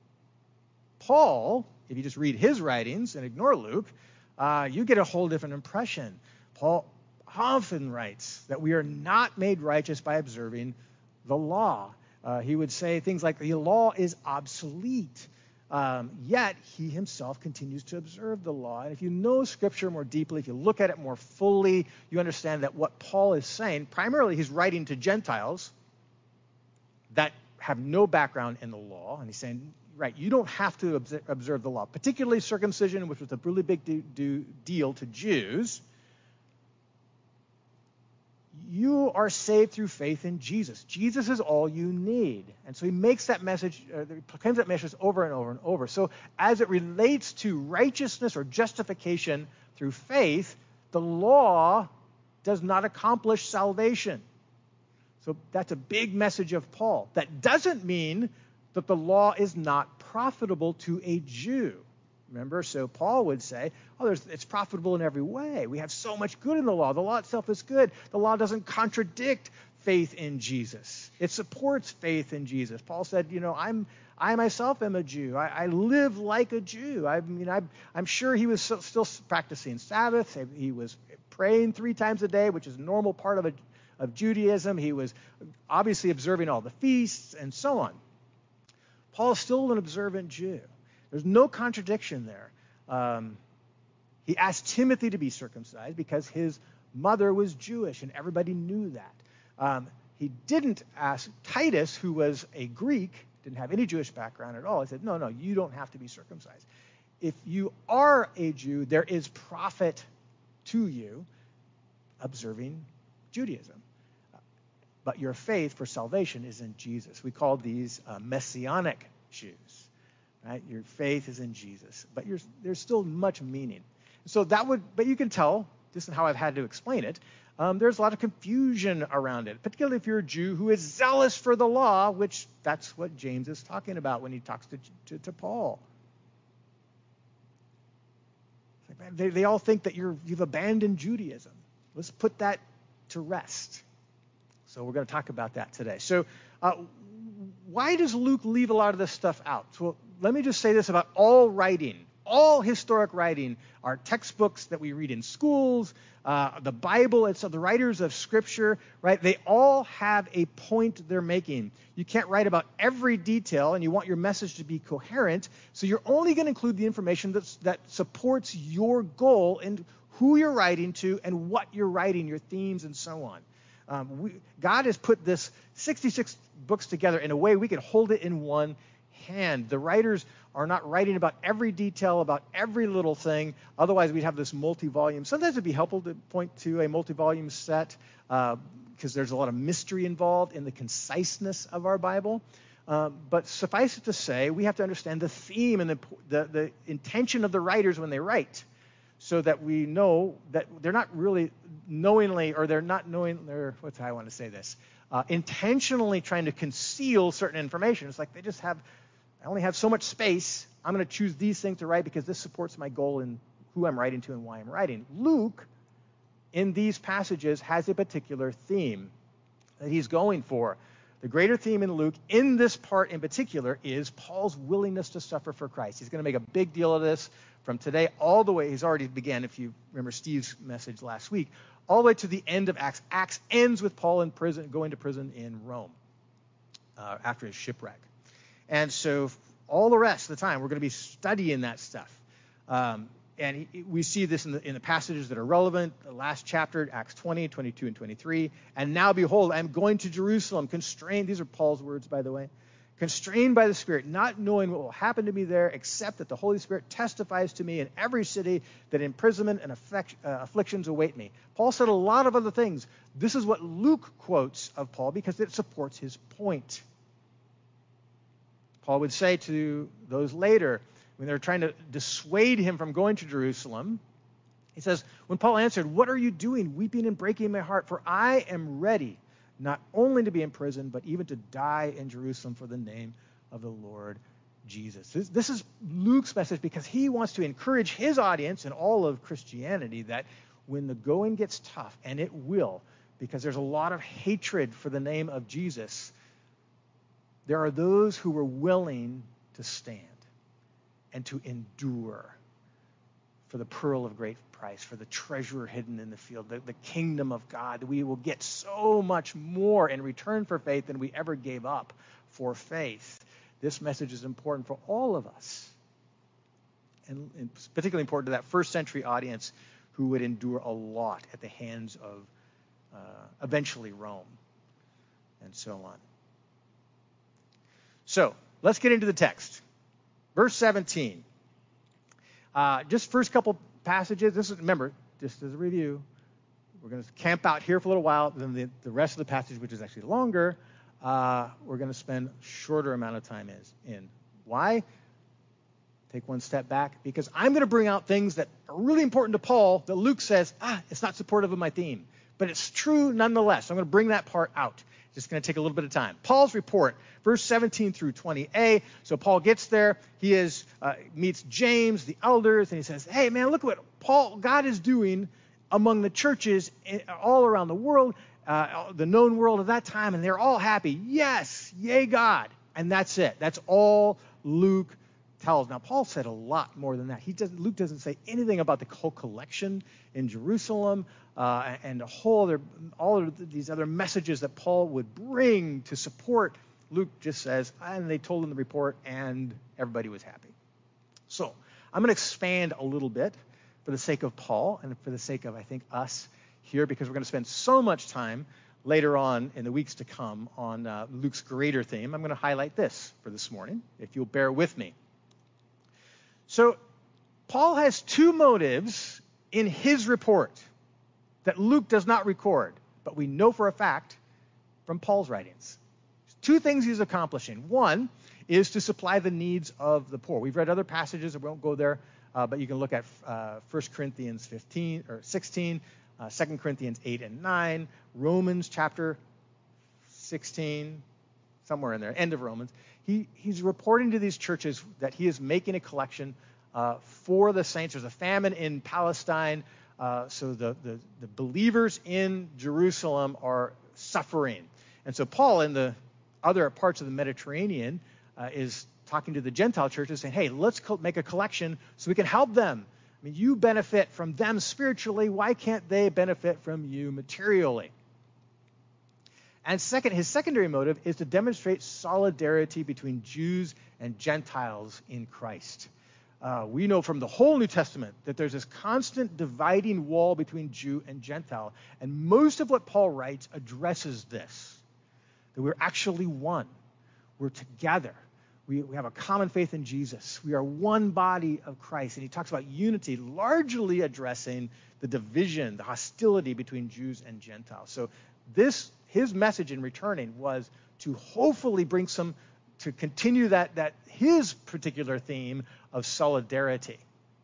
Paul, if you just read his writings and ignore Luke, uh, you get a whole different impression. Paul often writes that we are not made righteous by observing the law. Uh, he would say things like the law is obsolete. Um, yet he himself continues to observe the law. And if you know Scripture more deeply, if you look at it more fully, you understand that what Paul is saying, primarily he's writing to Gentiles that have no background in the law. And he's saying, right, you don't have to observe the law, particularly circumcision, which was a really big do, do, deal to Jews. You are saved through faith in Jesus. Jesus is all you need. And so he makes that message, uh, he proclaims that message over and over and over. So as it relates to righteousness or justification through faith, the law does not accomplish salvation. So that's a big message of Paul. That doesn't mean that the law is not profitable to a Jew. Remember, so Paul would say, oh, there's, it's profitable in every way. We have so much good in the law. The law itself is good. The law doesn't contradict faith in Jesus. It supports faith in Jesus. Paul said, you know, I'm I myself am a Jew. I, I live like a Jew. I mean, I'm, I'm sure he was so, still practicing Sabbath. He was praying three times a day, which is a normal part of, a, of Judaism. He was obviously observing all the feasts and so on. Paul is still an observant Jew. There's no contradiction there. Um, he asked Timothy to be circumcised because his mother was Jewish, and everybody knew that. Um, he didn't ask Titus, who was a Greek, didn't have any Jewish background at all. He said, no, no, you don't have to be circumcised. If you are a Jew, there is profit to you observing Judaism. But your faith for salvation is in Jesus. We call these uh, messianic Jews. Right? Your faith is in Jesus, but you're, there's still much meaning. So that would, but you can tell, this is how I've had to explain it, um, there's a lot of confusion around it, particularly if you're a Jew who is zealous for the law, which that's what James is talking about when he talks to, to, to Paul. Like, man, they, they all think that you're, you've abandoned Judaism. Let's put that to rest. So we're going to talk about that today. So uh, why does Luke leave a lot of this stuff out? So let me just say this about all writing. All historic writing, our textbooks that we read in schools, uh, the Bible, it's the writers of Scripture, right? They all have a point they're making. You can't write about every detail, and you want your message to be coherent, so you're only going to include the information that's, that supports your goal and who you're writing to and what you're writing, your themes and so on. Um, we, God has put this sixty-six books together in a way we can hold it in one hand. The writers are not writing about every detail, about every little thing. Otherwise, we'd have this multi-volume. Sometimes it'd be helpful to point to a multi-volume set because uh, there's a lot of mystery involved in the conciseness of our Bible. Um, but suffice it to say, we have to understand the theme and the, the, the intention of the writers when they write, so that we know that they're not really knowingly, or they're not knowing, or what's how I want to say this, uh, intentionally trying to conceal certain information. It's like they just have, I only have so much space. I'm going to choose these things to write because this supports my goal in who I'm writing to and why I'm writing. Luke, in these passages, has a particular theme that he's going for. The greater theme in Luke, in this part in particular, is Paul's willingness to suffer for Christ. He's going to make a big deal of this from today all the way. He's already began, if you remember Steve's message last week, all the way to the end of Acts. Acts ends with Paul in prison, going to prison in Rome uh, after his shipwreck. And so all the rest of the time, we're going to be studying that stuff. Um, and he, we see this in the, in the passages that are relevant. The last chapter, Acts twenty, twenty-two, and twenty-three. And now, behold, I'm going to Jerusalem, constrained. These are Paul's words, by the way. Constrained by the Spirit, not knowing what will happen to me there, except that the Holy Spirit testifies to me in every city that imprisonment and afflict, uh, afflictions await me. Paul said a lot of other things. This is what Luke quotes of Paul because it supports his point. Paul would say to those later, when they're trying to dissuade him from going to Jerusalem, he says, when Paul answered, "What are you doing, weeping and breaking my heart? For I am ready not only to be in prison, but even to die in Jerusalem for the name of the Lord Jesus." This, this is Luke's message because he wants to encourage his audience and all of Christianity that when the going gets tough, and it will, because there's a lot of hatred for the name of Jesus, there are those who are willing to stand and to endure for the pearl of great price, for the treasure hidden in the field, the, the kingdom of God. We will get so much more in return for faith than we ever gave up for faith. This message is important for all of us. And, and it's particularly important to that first century audience who would endure a lot at the hands of uh, eventually Rome and so on. So let's get into the text. Verse seventeen. Uh, just first couple passages. This is, remember, just as a review, we're going to camp out here for a little while. Then the, the rest of the passage, which is actually longer, uh, we're going to spend a shorter amount of time is, in. Why? Take one step back, because I'm going to bring out things that are really important to Paul that Luke says, ah, it's not supportive of my theme. But it's true nonetheless. I'm going to bring that part out. It's just going to take a little bit of time. Paul's report, verse seventeen through twenty a. So Paul gets there. He is uh, meets James, the elders, and he says, hey, man, look what Paul, God is doing among the churches all around the world, uh, the known world of that time, and they're all happy. Yes, yay, God. And that's it. That's all Luke tells. Now, Paul said a lot more than that. He doesn't, Luke doesn't say anything about the whole collection in Jerusalem uh, and a whole other, all of these other messages that Paul would bring to support. Luke just says, and they told him the report, and everybody was happy. So I'm going to expand a little bit for the sake of Paul and for the sake of, I think, us here, because we're going to spend so much time later on in the weeks to come on uh, Luke's greater theme. I'm going to highlight this for this morning, if you'll bear with me. So Paul has two motives in his report that Luke does not record, but we know for a fact from Paul's writings. Two things he's accomplishing. One is to supply the needs of the poor. We've read other passages, I won't go there, uh, but you can look at uh, First Corinthians fifteen or sixteen, uh, Second Corinthians eight and nine, Romans chapter sixteen, somewhere in there, end of Romans. He, he's reporting to these churches that he is making a collection uh, for the saints. There's a famine in Palestine, uh, so the, the, the believers in Jerusalem are suffering. And so Paul, in the other parts of the Mediterranean, uh, is talking to the Gentile churches saying, hey, let's co- make a collection so we can help them. I mean, you benefit from them spiritually. Why can't they benefit from you materially? And second, his secondary motive is to demonstrate solidarity between Jews and Gentiles in Christ. Uh, we know from the whole New Testament that there's this constant dividing wall between Jew and Gentile. And most of what Paul writes addresses this, that we're actually one. We're together. We, we have a common faith in Jesus. We are one body of Christ. And he talks about unity, largely addressing the division, the hostility between Jews and Gentiles. So this his message in returning was to hopefully bring some, to continue that, that his particular theme of solidarity.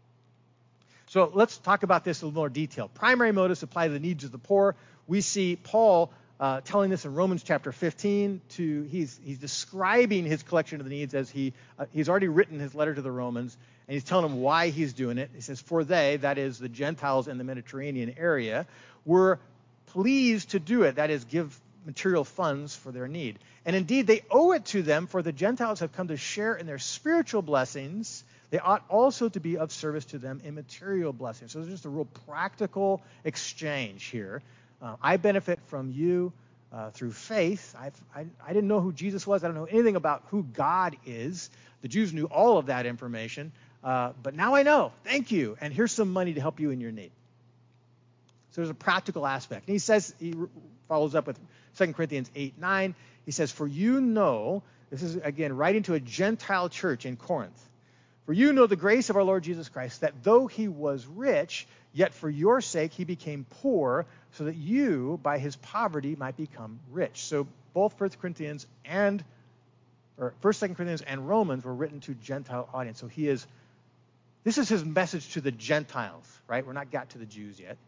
So let's talk about this in a little more detail. Primary motive, supply the needs of the poor. We see Paul uh, telling this in Romans chapter fifteen. To he's he's describing his collection of the needs as he uh, he's already written his letter to the Romans, and he's telling them why he's doing it. He says, for they, that is the Gentiles in the Mediterranean area, were pleased to do it, that is, give material funds for their need. And indeed, they owe it to them, for the Gentiles have come to share in their spiritual blessings. They ought also to be of service to them in material blessings. So there's just a real practical exchange here. Uh, I benefit from you uh, through faith. I've, I, I didn't know who Jesus was. I don't know anything about who God is. The Jews knew all of that information. Uh, but now I know. Thank you. And here's some money to help you in your need. So there's a practical aspect. And he says, he follows up with Second Corinthians eight, nine. He says, for you know, this is, again, writing to a Gentile church in Corinth. For you know the grace of our Lord Jesus Christ, that though he was rich, yet for your sake he became poor, so that you, by his poverty, might become rich. So both First Corinthians and, or First, Second Corinthians and Romans were written to Gentile audience. So he is, this is his message to the Gentiles, right? We're not got to the Jews yet.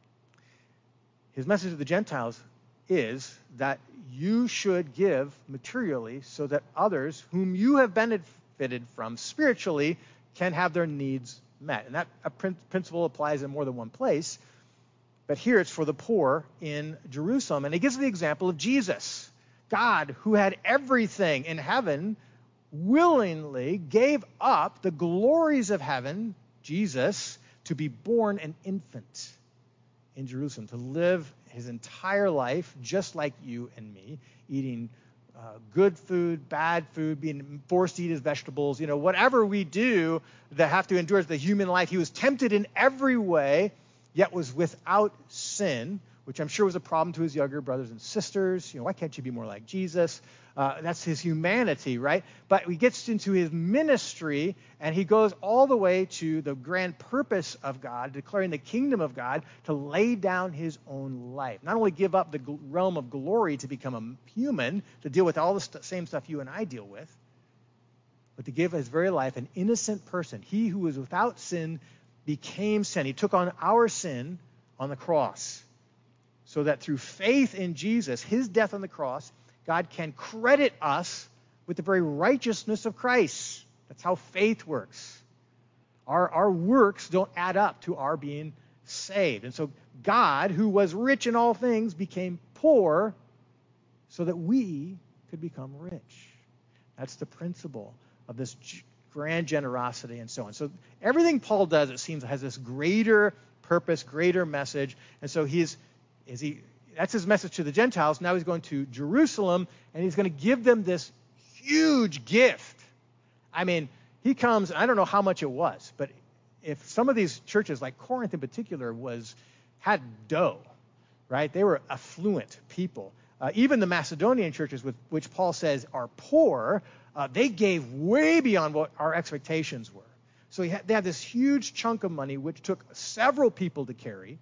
His message to the Gentiles is that you should give materially so that others whom you have benefited from spiritually can have their needs met. And that principle applies in more than one place. But here it's for the poor in Jerusalem. And he gives the example of Jesus. God, who had everything in heaven, willingly gave up the glories of heaven, Jesus, to be born an infant in Jerusalem, to live his entire life just like you and me, eating uh, good food, bad food, being forced to eat his vegetables, you know, whatever we do that have to endure the human life. He was tempted in every way, yet was without sin, which I'm sure was a problem to his younger brothers and sisters. You know, why can't you be more like Jesus? Uh, that's his humanity, right? But he gets into his ministry, and he goes all the way to the grand purpose of God, declaring the kingdom of God, to lay down his own life. Not only give up the gl- realm of glory to become a human, to deal with all the st- same stuff you and I deal with, but to give his very life, an innocent person. He who was without sin became sin. He took on our sin on the cross, so that through faith in Jesus, his death on the cross, God can credit us with the very righteousness of Christ. That's how faith works. Our, our works don't add up to our being saved. And so God, who was rich in all things, became poor so that we could become rich. That's the principle of this grand generosity and so on. So everything Paul does, it seems, has this greater purpose, greater message. And so he's, is he... That's his message to the Gentiles. Now he's going to Jerusalem, and he's going to give them this huge gift. I mean, he comes, I don't know how much it was, but if some of these churches, like Corinth in particular, was had dough, right? They were affluent people. Uh, even the Macedonian churches, with, which Paul says are poor, uh, they gave way beyond what our expectations were. So he had, they had this huge chunk of money, which took several people to carry,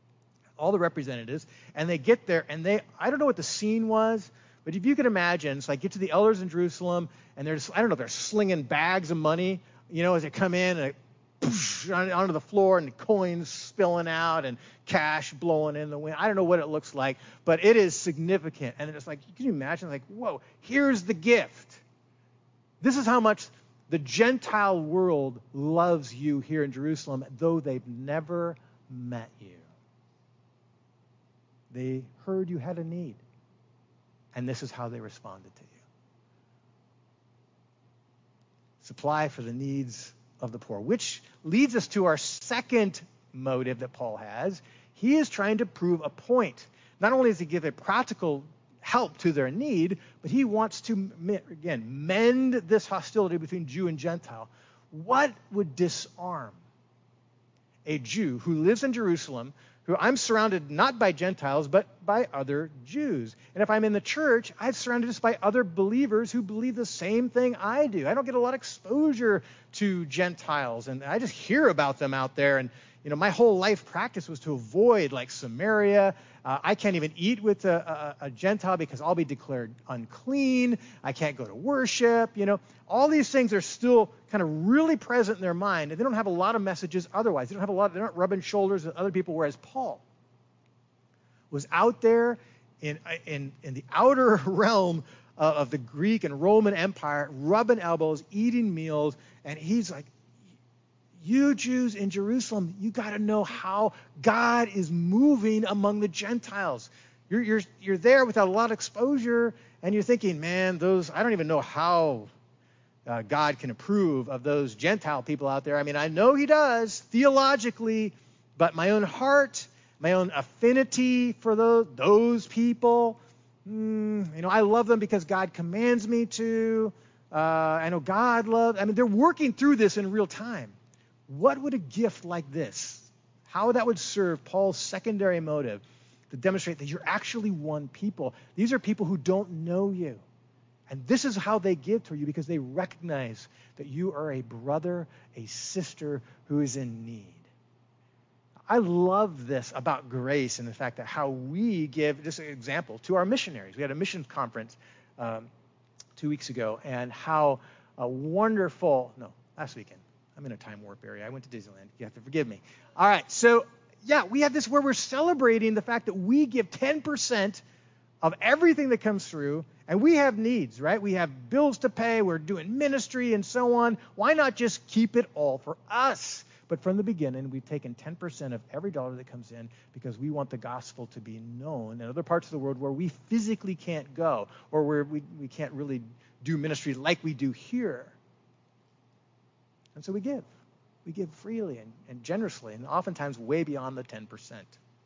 all the representatives, and they get there, and they, I don't know what the scene was, but if you could imagine, it's like get to the elders in Jerusalem, and they're just, I don't know, they're slinging bags of money, you know, as they come in, and they, poosh, onto the floor, and the coins spilling out, and cash blowing in the wind. I don't know what it looks like, but it is significant. And it's like, can you imagine, like, whoa, here's the gift. This is how much the Gentile world loves you here in Jerusalem, though they've never met you. They heard you had a need, and this is how they responded to you. Supply for the needs of the poor, which leads us to our second motive that Paul has. He is trying to prove a point. Not only does he give a practical help to their need, but he wants to, again, mend this hostility between Jew and Gentile. What would disarm a Jew who lives in Jerusalem, who I'm surrounded not by Gentiles, but by other Jews? And if I'm in the church, I'm surrounded just by other believers who believe the same thing I do. I don't get a lot of exposure to Gentiles, and I just hear about them out there. And, you know, my whole life practice was to avoid, like, Samaria. Uh, I can't even eat with a, a, a Gentile because I'll be declared unclean. I can't go to worship. You know, all these things are still kind of really present in their mind, and they don't have a lot of messages otherwise. They don't have a lot. They're not rubbing shoulders with other people. Whereas Paul was out there in in in the outer realm of, of the Greek and Roman Empire, rubbing elbows, eating meals, and he's like, you Jews in Jerusalem, you got to know how God is moving among the Gentiles. You're, you're, you're there without a lot of exposure, and you're thinking, man, those, I don't even know how uh, God can approve of those Gentile people out there. I mean, I know he does theologically, but my own heart, my own affinity for those, those people, mm, you know, I love them because God commands me to. Uh, I know God loves, I mean, they're working through this in real time. What would a gift like this, how that would serve Paul's secondary motive to demonstrate that you're actually one people? These are people who don't know you. And this is how they give to you, because they recognize that you are a brother, a sister who is in need. I love this about grace and the fact that how we give, just an example, to our missionaries. We had a missions conference um, two weeks ago, and how a wonderful, no, last weekend. I'm in a time warp area. I went to Disneyland. You have to forgive me. All right. So, yeah, we have this where we're celebrating the fact that we give ten percent of everything that comes through, and we have needs, right? We have bills to pay. We're doing ministry and so on. Why not just keep it all for us? But from the beginning, we've taken ten percent of every dollar that comes in because we want the gospel to be known in other parts of the world where we physically can't go, or where we, we can't really do ministry like we do here. And so we give. We give freely and, and generously, and oftentimes way beyond the ten percent.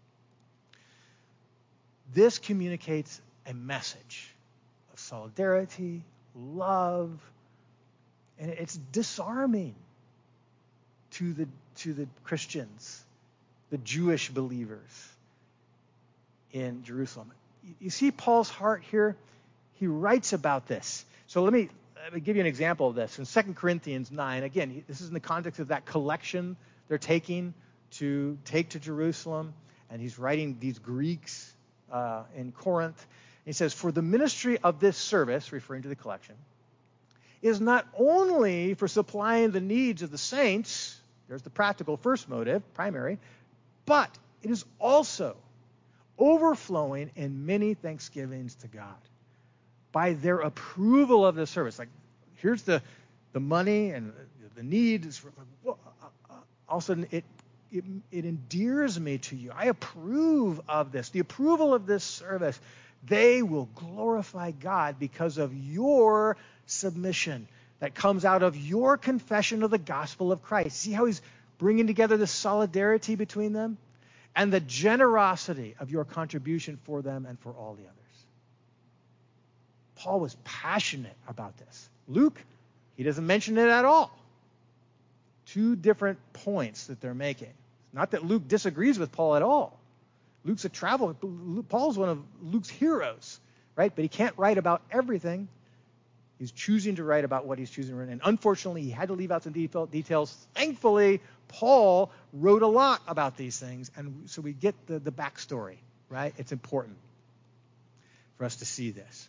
This communicates a message of solidarity, love, and it's disarming to the to the Christians, the Jewish believers in Jerusalem. You see Paul's heart here? He writes about this. So let me, let me give you an example of this. In Second Corinthians nine, again, this is in the context of that collection they're taking to take to Jerusalem, and he's writing these Greeks uh, in Corinth. He says, for the ministry of this service, referring to the collection, is not only for supplying the needs of the saints, there's the practical first motive, primary, but it is also overflowing in many thanksgivings to God by their approval of the service. Like, here's the the money and the need. All of a sudden, it, it, it endears me to you. I approve of this. The approval of this service. They will glorify God because of your submission that comes out of your confession of the gospel of Christ. See how he's bringing together the solidarity between them? And the generosity of your contribution for them and for all the others. Paul was passionate about this. Luke, he doesn't mention it at all. Two different points that they're making. Not that Luke disagrees with Paul at all. Luke's a traveler. Paul's one of Luke's heroes, right? But he can't write about everything. He's choosing to write about what he's choosing to write. And unfortunately, he had to leave out some details. Thankfully, Paul wrote a lot about these things, and so we get the, the backstory, right? It's important for us to see this.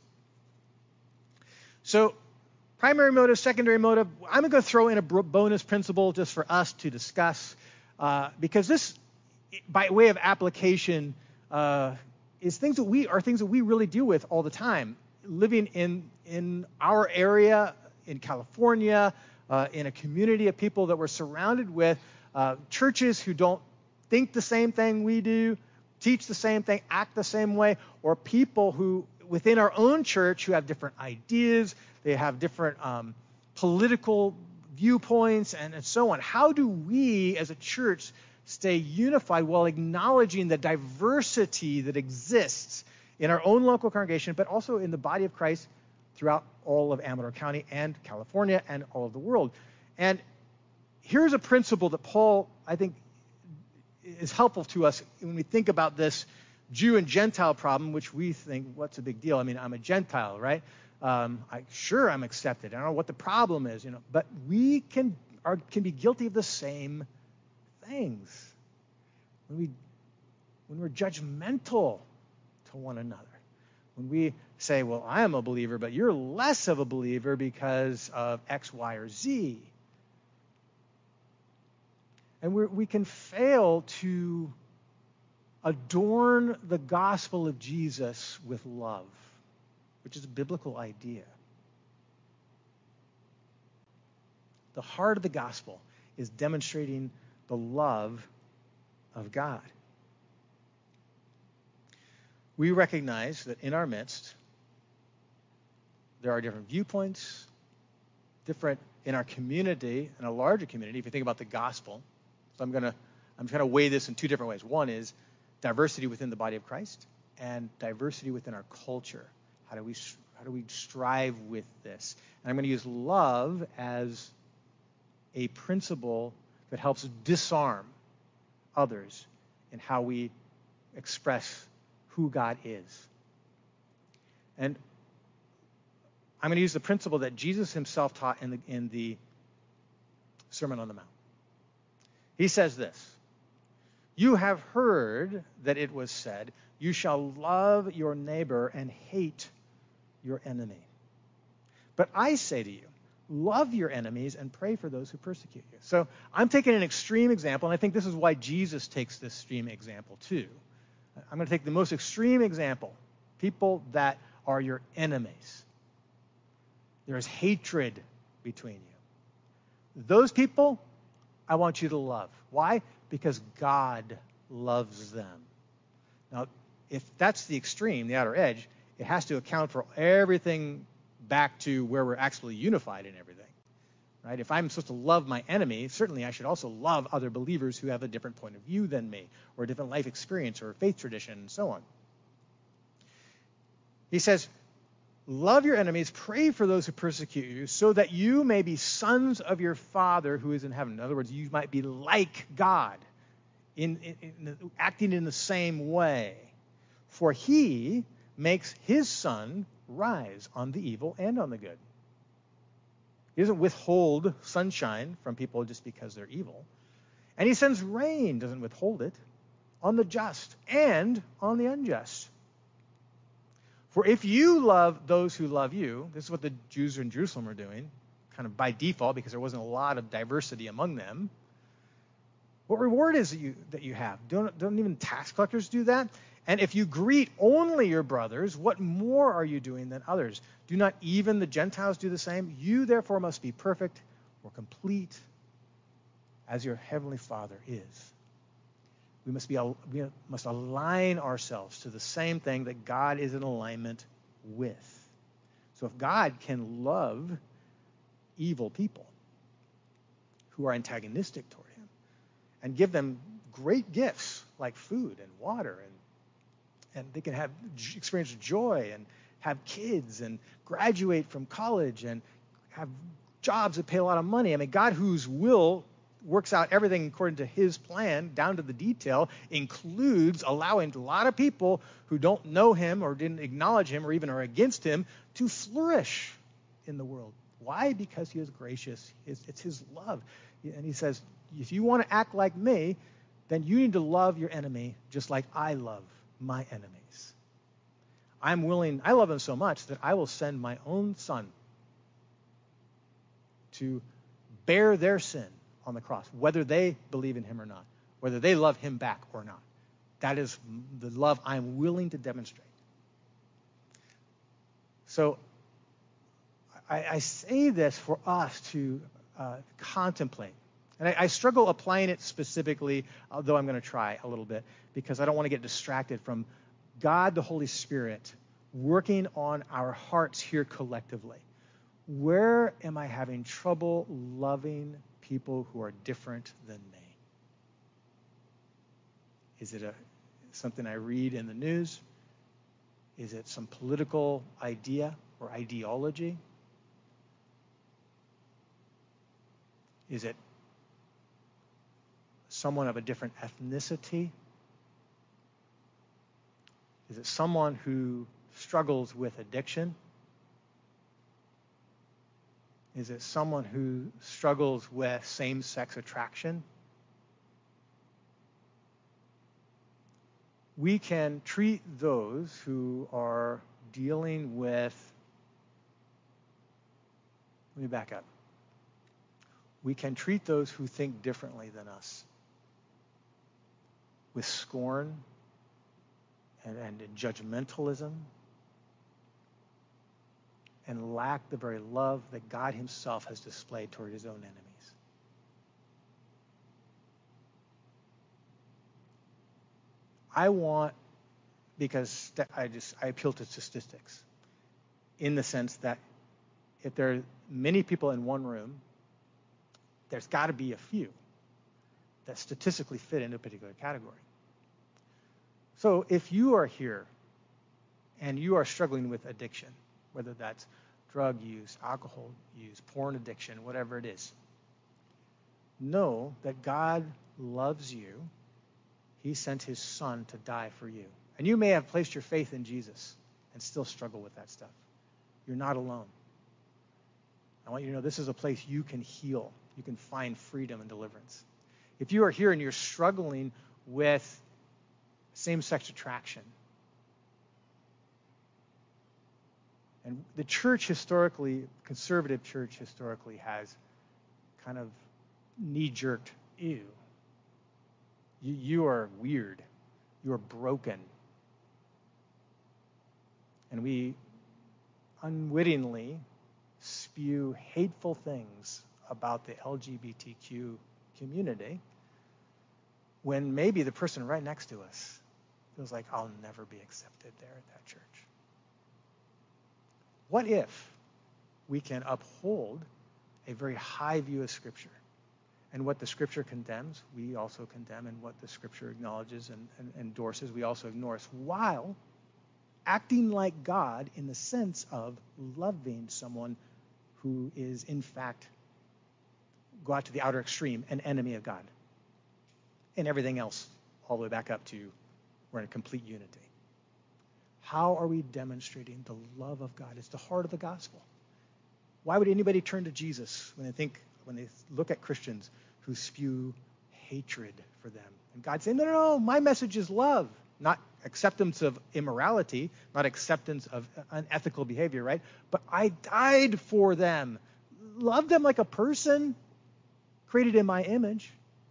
So, primary motive, secondary motive, I'm going to throw in a bonus principle just for us to discuss, uh, because this, by way of application, uh, is things that we are things that we really deal with all the time. Living in in our area, in California, uh, in a community of people that we're surrounded with, uh, churches who don't think the same thing we do, teach the same thing, act the same way, or people who within our own church who have different ideas, they have different um, political viewpoints, and, and so on. How do we as a church stay unified while acknowledging the diversity that exists in our own local congregation, but also in the body of Christ throughout all of Amador County and California and all of the world? And here's a principle that Paul, I think, is helpful to us when we think about this Jew and Gentile problem, which we think, what's a big deal? I mean, I'm a Gentile, right? Um, I, sure, I'm accepted. I don't know what the problem is, you know. But we can are can be guilty of the same things when we when we're judgmental to one another. When we say, well, I am a believer, but you're less of a believer because of X, Y, or Z. And we're, we can fail to adorn the gospel of Jesus with love, which is a biblical idea. The heart of the gospel is demonstrating the love of God. We recognize that in our midst, there are different viewpoints, different in our community, in a larger community, if you think about the gospel. So I'm going to I'm trying to weigh this in two different ways. One is diversity within the body of Christ and diversity within our culture. How do we how do we strive with this? And I'm going to use love as a principle that helps disarm others in how we express who God is. And I'm going to use the principle that Jesus himself taught in the in the Sermon on the Mount. He says this: you have heard that it was said, you shall love your neighbor and hate your enemy. But I say to you, love your enemies and pray for those who persecute you. So I'm taking an extreme example, and I think this is why Jesus takes this extreme example too. I'm going to take the most extreme example, people that are your enemies. There is hatred between you. Those people, I want you to love. Why? Because God loves them. Now, if that's the extreme, the outer edge, it has to account for everything back to where we're actually unified in everything, Right? If I'm supposed to love my enemy, certainly I should also love other believers who have a different point of view than me, or a different life experience, or faith tradition, and so on. He says, love your enemies, pray for those who persecute you, so that you may be sons of your Father who is in heaven. In other words, you might be like God, in, in, in acting in the same way. For he makes his sun rise on the evil and on the good. He doesn't withhold sunshine from people just because they're evil. And he sends rain, doesn't withhold it, on the just and on the unjust. For if you love those who love you, this is what the Jews in Jerusalem are doing, kind of by default, because there wasn't a lot of diversity among them. What reward is it you, that you have? Don't, don't even tax collectors do that? And if you greet only your brothers, what more are you doing than others? Do not even the Gentiles do the same? You therefore must be perfect or complete as your heavenly Father is. We must be we must align ourselves to the same thing that God is in alignment with. So if God can love evil people who are antagonistic toward him and give them great gifts like food and water, and and they can have experience joy and have kids and graduate from college and have jobs that pay a lot of money. I mean, God, whose will works out everything according to his plan, down to the detail, includes allowing a lot of people who don't know him or didn't acknowledge him or even are against him to flourish in the world. Why? Because he is gracious. It's his love. And he says, if you want to act like me, then you need to love your enemy just like I love my enemies. I'm willing, I love them so much that I will send my own son to bear their sin on the cross, whether they believe in him or not, whether they love him back or not. That is the love I'm willing to demonstrate. So I, I say this for us to uh, contemplate. And I, I struggle applying it specifically, although I'm going to try a little bit, because I don't want to get distracted from God, the Holy Spirit, working on our hearts here collectively. Where am I having trouble loving people who are different than me? Is it a, something I read in the news? Is it some political idea or ideology? Is it someone of a different ethnicity? Is it someone who struggles with addiction? Is it someone who struggles with same-sex attraction? We can treat those who are dealing with, let me back up. We can treat those who think differently than us with scorn and, and judgmentalism, and lack the very love that God himself has displayed toward his own enemies. I want, because I just I appeal to statistics, in the sense that if there are many people in one room, there's got to be a few that statistically fit into a particular category. So if you are here and you are struggling with addiction, whether that's drug use, alcohol use, porn addiction, whatever it is, know that God loves you. He sent his son to die for you. And you may have placed your faith in Jesus and still struggle with that stuff. You're not alone. I want you to know this is a place you can heal. You can find freedom and deliverance. If you are here and you're struggling with same-sex attraction, and the church historically, conservative church historically, has kind of knee-jerked, ew, you, you are weird, you are broken. And we unwittingly spew hateful things about the L G B T Q community when maybe the person right next to us feels like, I'll never be accepted there at that church. What if we can uphold a very high view of Scripture. And what the Scripture condemns, we also condemn, and what the Scripture acknowledges and, and endorses, we also ignore, while acting like God in the sense of loving someone who is, in fact, go out to the outer extreme, an enemy of God. And everything else, all the way back up to we're in a complete unity. How are we demonstrating the love of God? It's the heart of the gospel. Why would anybody turn to Jesus when they think, when they look at Christians who spew hatred for them? And God saying, no, no, no, my message is love, not acceptance of immorality, not acceptance of unethical behavior, right? But I died for them. Love them like a person created in my image.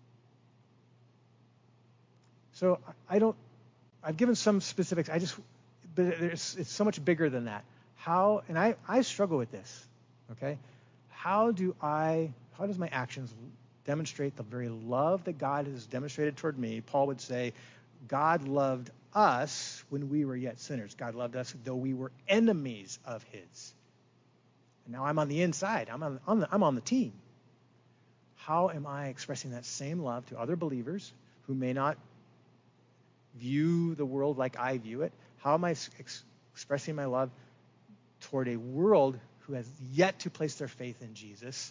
So I don't, I've given some specifics. I just, but it's, it's so much bigger than that. How, and I, I struggle with this, okay? How do I, how does my actions demonstrate the very love that God has demonstrated toward me? Paul would say, God loved us when we were yet sinners. God loved us though we were enemies of his. And now I'm on the inside. I'm on, on the, I'm on the team. How am I expressing that same love to other believers who may not view the world like I view it? How am I ex- expressing my love toward a world who has yet to place their faith in Jesus?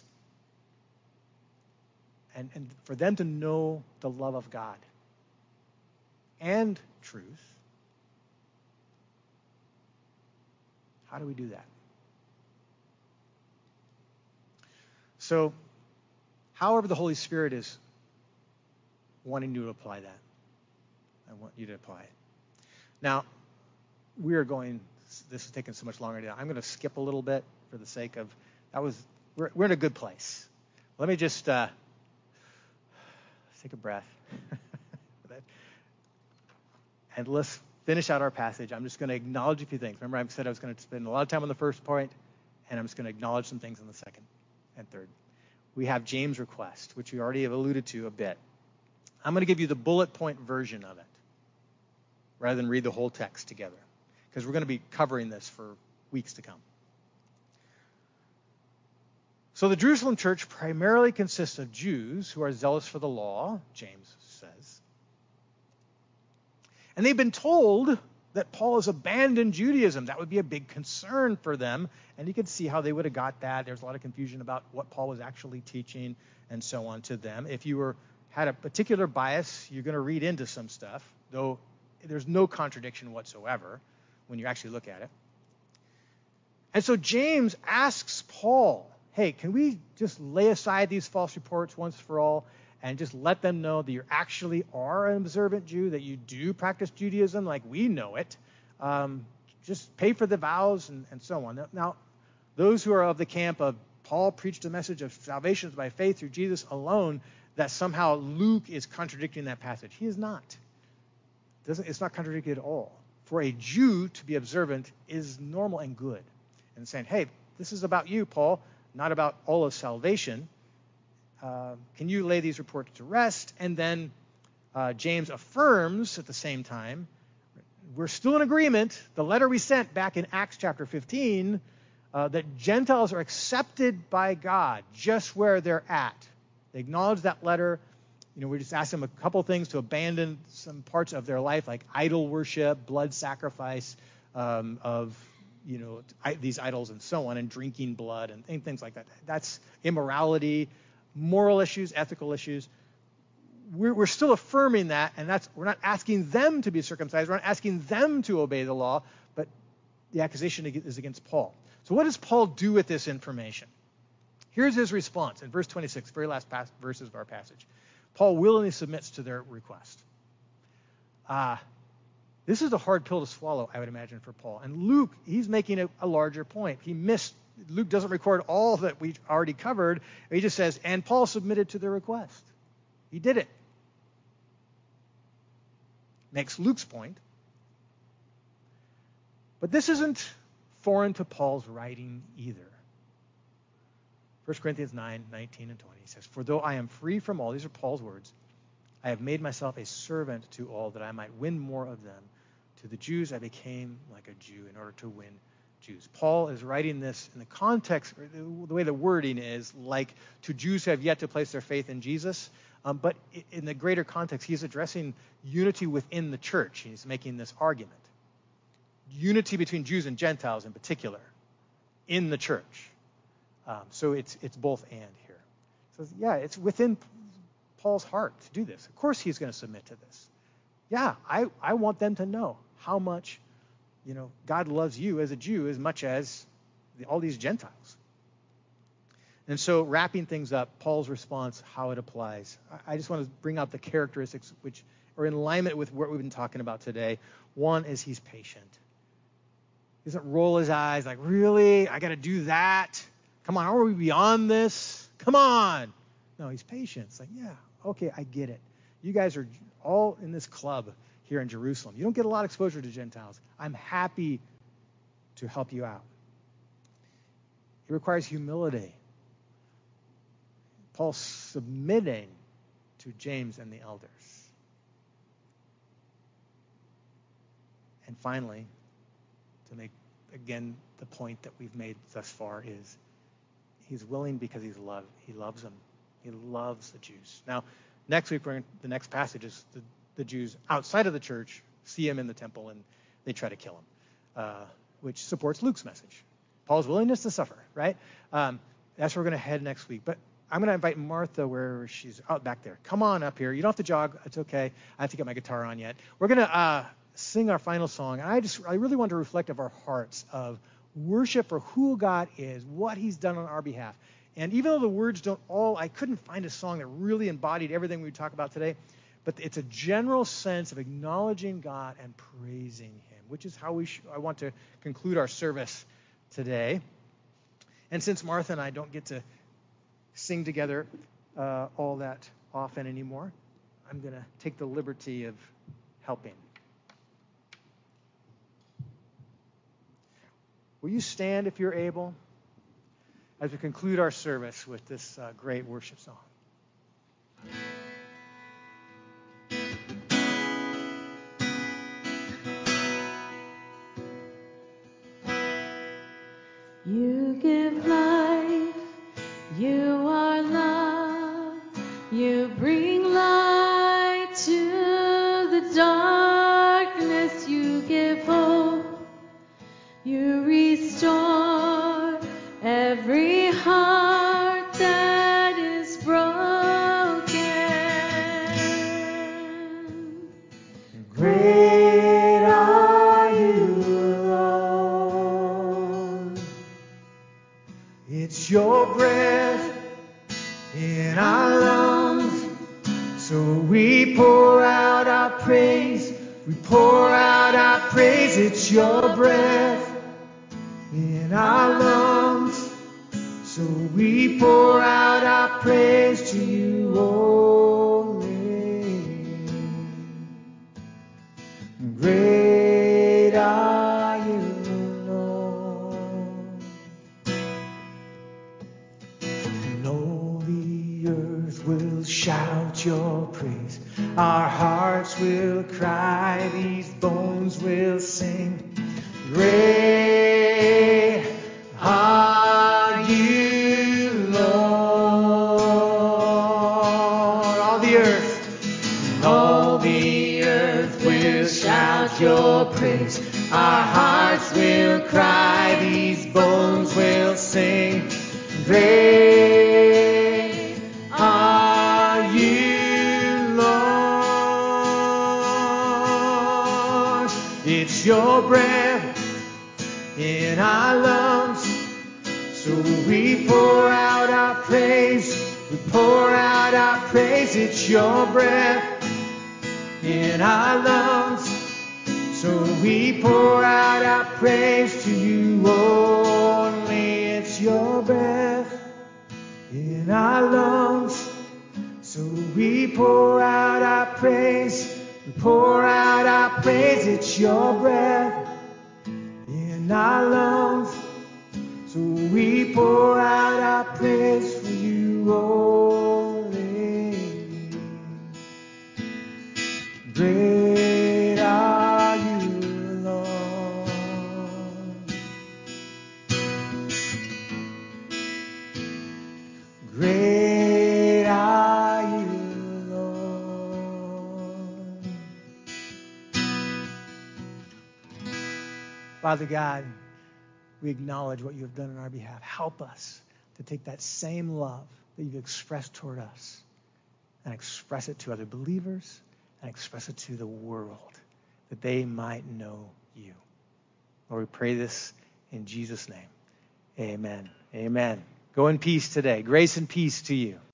And, and for them to know the love of God and truth. How do we do that? So, however the Holy Spirit is wanting you to apply that, I want you to apply it. Now, we are going, this is taking so much longer now. I'm going to skip a little bit for the sake of, that was, we're, we're in a good place. Let me just uh, take a breath. And let's finish out our passage. I'm just going to acknowledge a few things. Remember, I said I was going to spend a lot of time on the first point, and I'm just going to acknowledge some things on the second and third. We have James' request, which we already have alluded to a bit. I'm going to give you the bullet point version of it, rather than read the whole text together, because we're going to be covering this for weeks to come. So the Jerusalem church primarily consists of Jews who are zealous for the law, James says. And they've been told that Paul has abandoned Judaism. That would be a big concern for them. And you could see how they would have got that. There's a lot of confusion about what Paul was actually teaching and so on to them. If you were had a particular bias, you're going to read into some stuff, though there's no contradiction whatsoever when you actually look at it. And so James asks Paul, hey, can we just lay aside these false reports once for all and just let them know that you actually are an observant Jew, that you do practice Judaism like we know it. Um, just pay for the vows and, and so on. Now, those who are of the camp of Paul preached a message of salvation by faith through Jesus alone, that somehow Luke is contradicting that passage. He is not. Doesn't, it's not contradicted at all. For a Jew to be observant is normal and good. And saying, hey, this is about you, Paul, not about all of salvation. Uh, can you lay these reports to rest? And then uh, James affirms at the same time, we're still in agreement, the letter we sent back in Acts chapter fifteen, uh, that Gentiles are accepted by God just where they're at. They acknowledge that letter. You know, we just asked them a couple things to abandon some parts of their life, like idol worship, blood sacrifice um, of, you know, I, these idols and so on, and drinking blood and, and things like that. That's immorality. Moral issues, ethical issues. We're, we're still affirming that, and that's we're not asking them to be circumcised. We're not asking them to obey the law, but the accusation is against Paul. So what does Paul do with this information? Here's his response in verse twenty-six, very last pas- verses of our passage. Paul willingly submits to their request. Uh, this is a hard pill to swallow, I would imagine, for Paul. And Luke, he's making a, a larger point. He missed Luke doesn't record all that we already covered. He just says, and Paul submitted to their request. He did it. Makes Luke's point. But this isn't foreign to Paul's writing either. First Corinthians nine, nineteen and twenty says, for though I am free from all, these are Paul's words, I have made myself a servant to all that I might win more of them. To the Jews I became like a Jew in order to win Jews. Paul is writing this in the context, the way the wording is, like to Jews who have yet to place their faith in Jesus. Um, but in the greater context, he's addressing unity within the church. He's making this argument. Unity between Jews and Gentiles in particular in the church. Um, so it's it's both and here. So yeah, it's within Paul's heart to do this. Of course he's going to submit to this. Yeah, I, I want them to know how much, you know, God loves you as a Jew as much as the, all these Gentiles. And so wrapping things up, Paul's response, how it applies. I, I just want to bring out the characteristics which are in alignment with what we've been talking about today. One is he's patient. He doesn't roll his eyes like, really? I got to do that? Come on, are we beyond this? Come on. No, he's patient. It's like, yeah, okay, I get it. You guys are all in this club here in Jerusalem. You don't get a lot of exposure to Gentiles. I'm happy to help you out. It requires humility. Paul's submitting to James and the elders. And finally, to make, again, the point that we've made thus far is he's willing because he's love. He loves them. He loves the Jews. Now, next week, we're in, the next passage is the, the Jews outside of the church see him in the temple and they try to kill him, uh, which supports Luke's message. Paul's willingness to suffer, right? Um, that's where we're going to head next week. But I'm going to invite Martha where she's out back there. Come on up here. You don't have to jog. It's okay. I have to get my guitar on yet. We're going to uh, sing our final song. And I just, I really want to reflect of our hearts of worship for who God is, what he's done on our behalf. And even though the words don't all, I couldn't find a song that really embodied everything we talk about today, but it's a general sense of acknowledging God and praising him, which is how we sh- I want to conclude our service today. And since Martha and I don't get to sing together uh, all that often anymore, I'm going to take the liberty of helping. Will you stand if you're able as we conclude our service with this uh, great worship song? You give life, you are love, you bring light to the darkness, you give hope, you restore every heart that is broken. Great are you, Lord. It's your breath in our lungs, so we pour out our praise. We pour out our praise. It's your breath in our lungs, so we pour out our praise to you only. Great are you, Lord. And all the earth will shout your praise. Our hearts will cry, these bones will sing. Great are you, Lord. All the earth, all the earth will shout your praise. Our hearts will cry, these bones will sing. Great are you, Lord. It's your breath in our lungs, so we pour out our praise. We pour out our praise. It's your breath in our lungs, so we pour out our praise to you only. It's your breath in our lungs, so we pour out our praise. We pour out our praise. It's your breath in our lungs, so we pour out our praise for you only. Great are you, Lord. Father God, we acknowledge what you have done on our behalf. Help us to take that same love that you've expressed toward us and express it to other believers and express it to the world, that they might know you. Lord, we pray this in Jesus' name. Amen. Amen. Go in peace today. Grace and peace to you.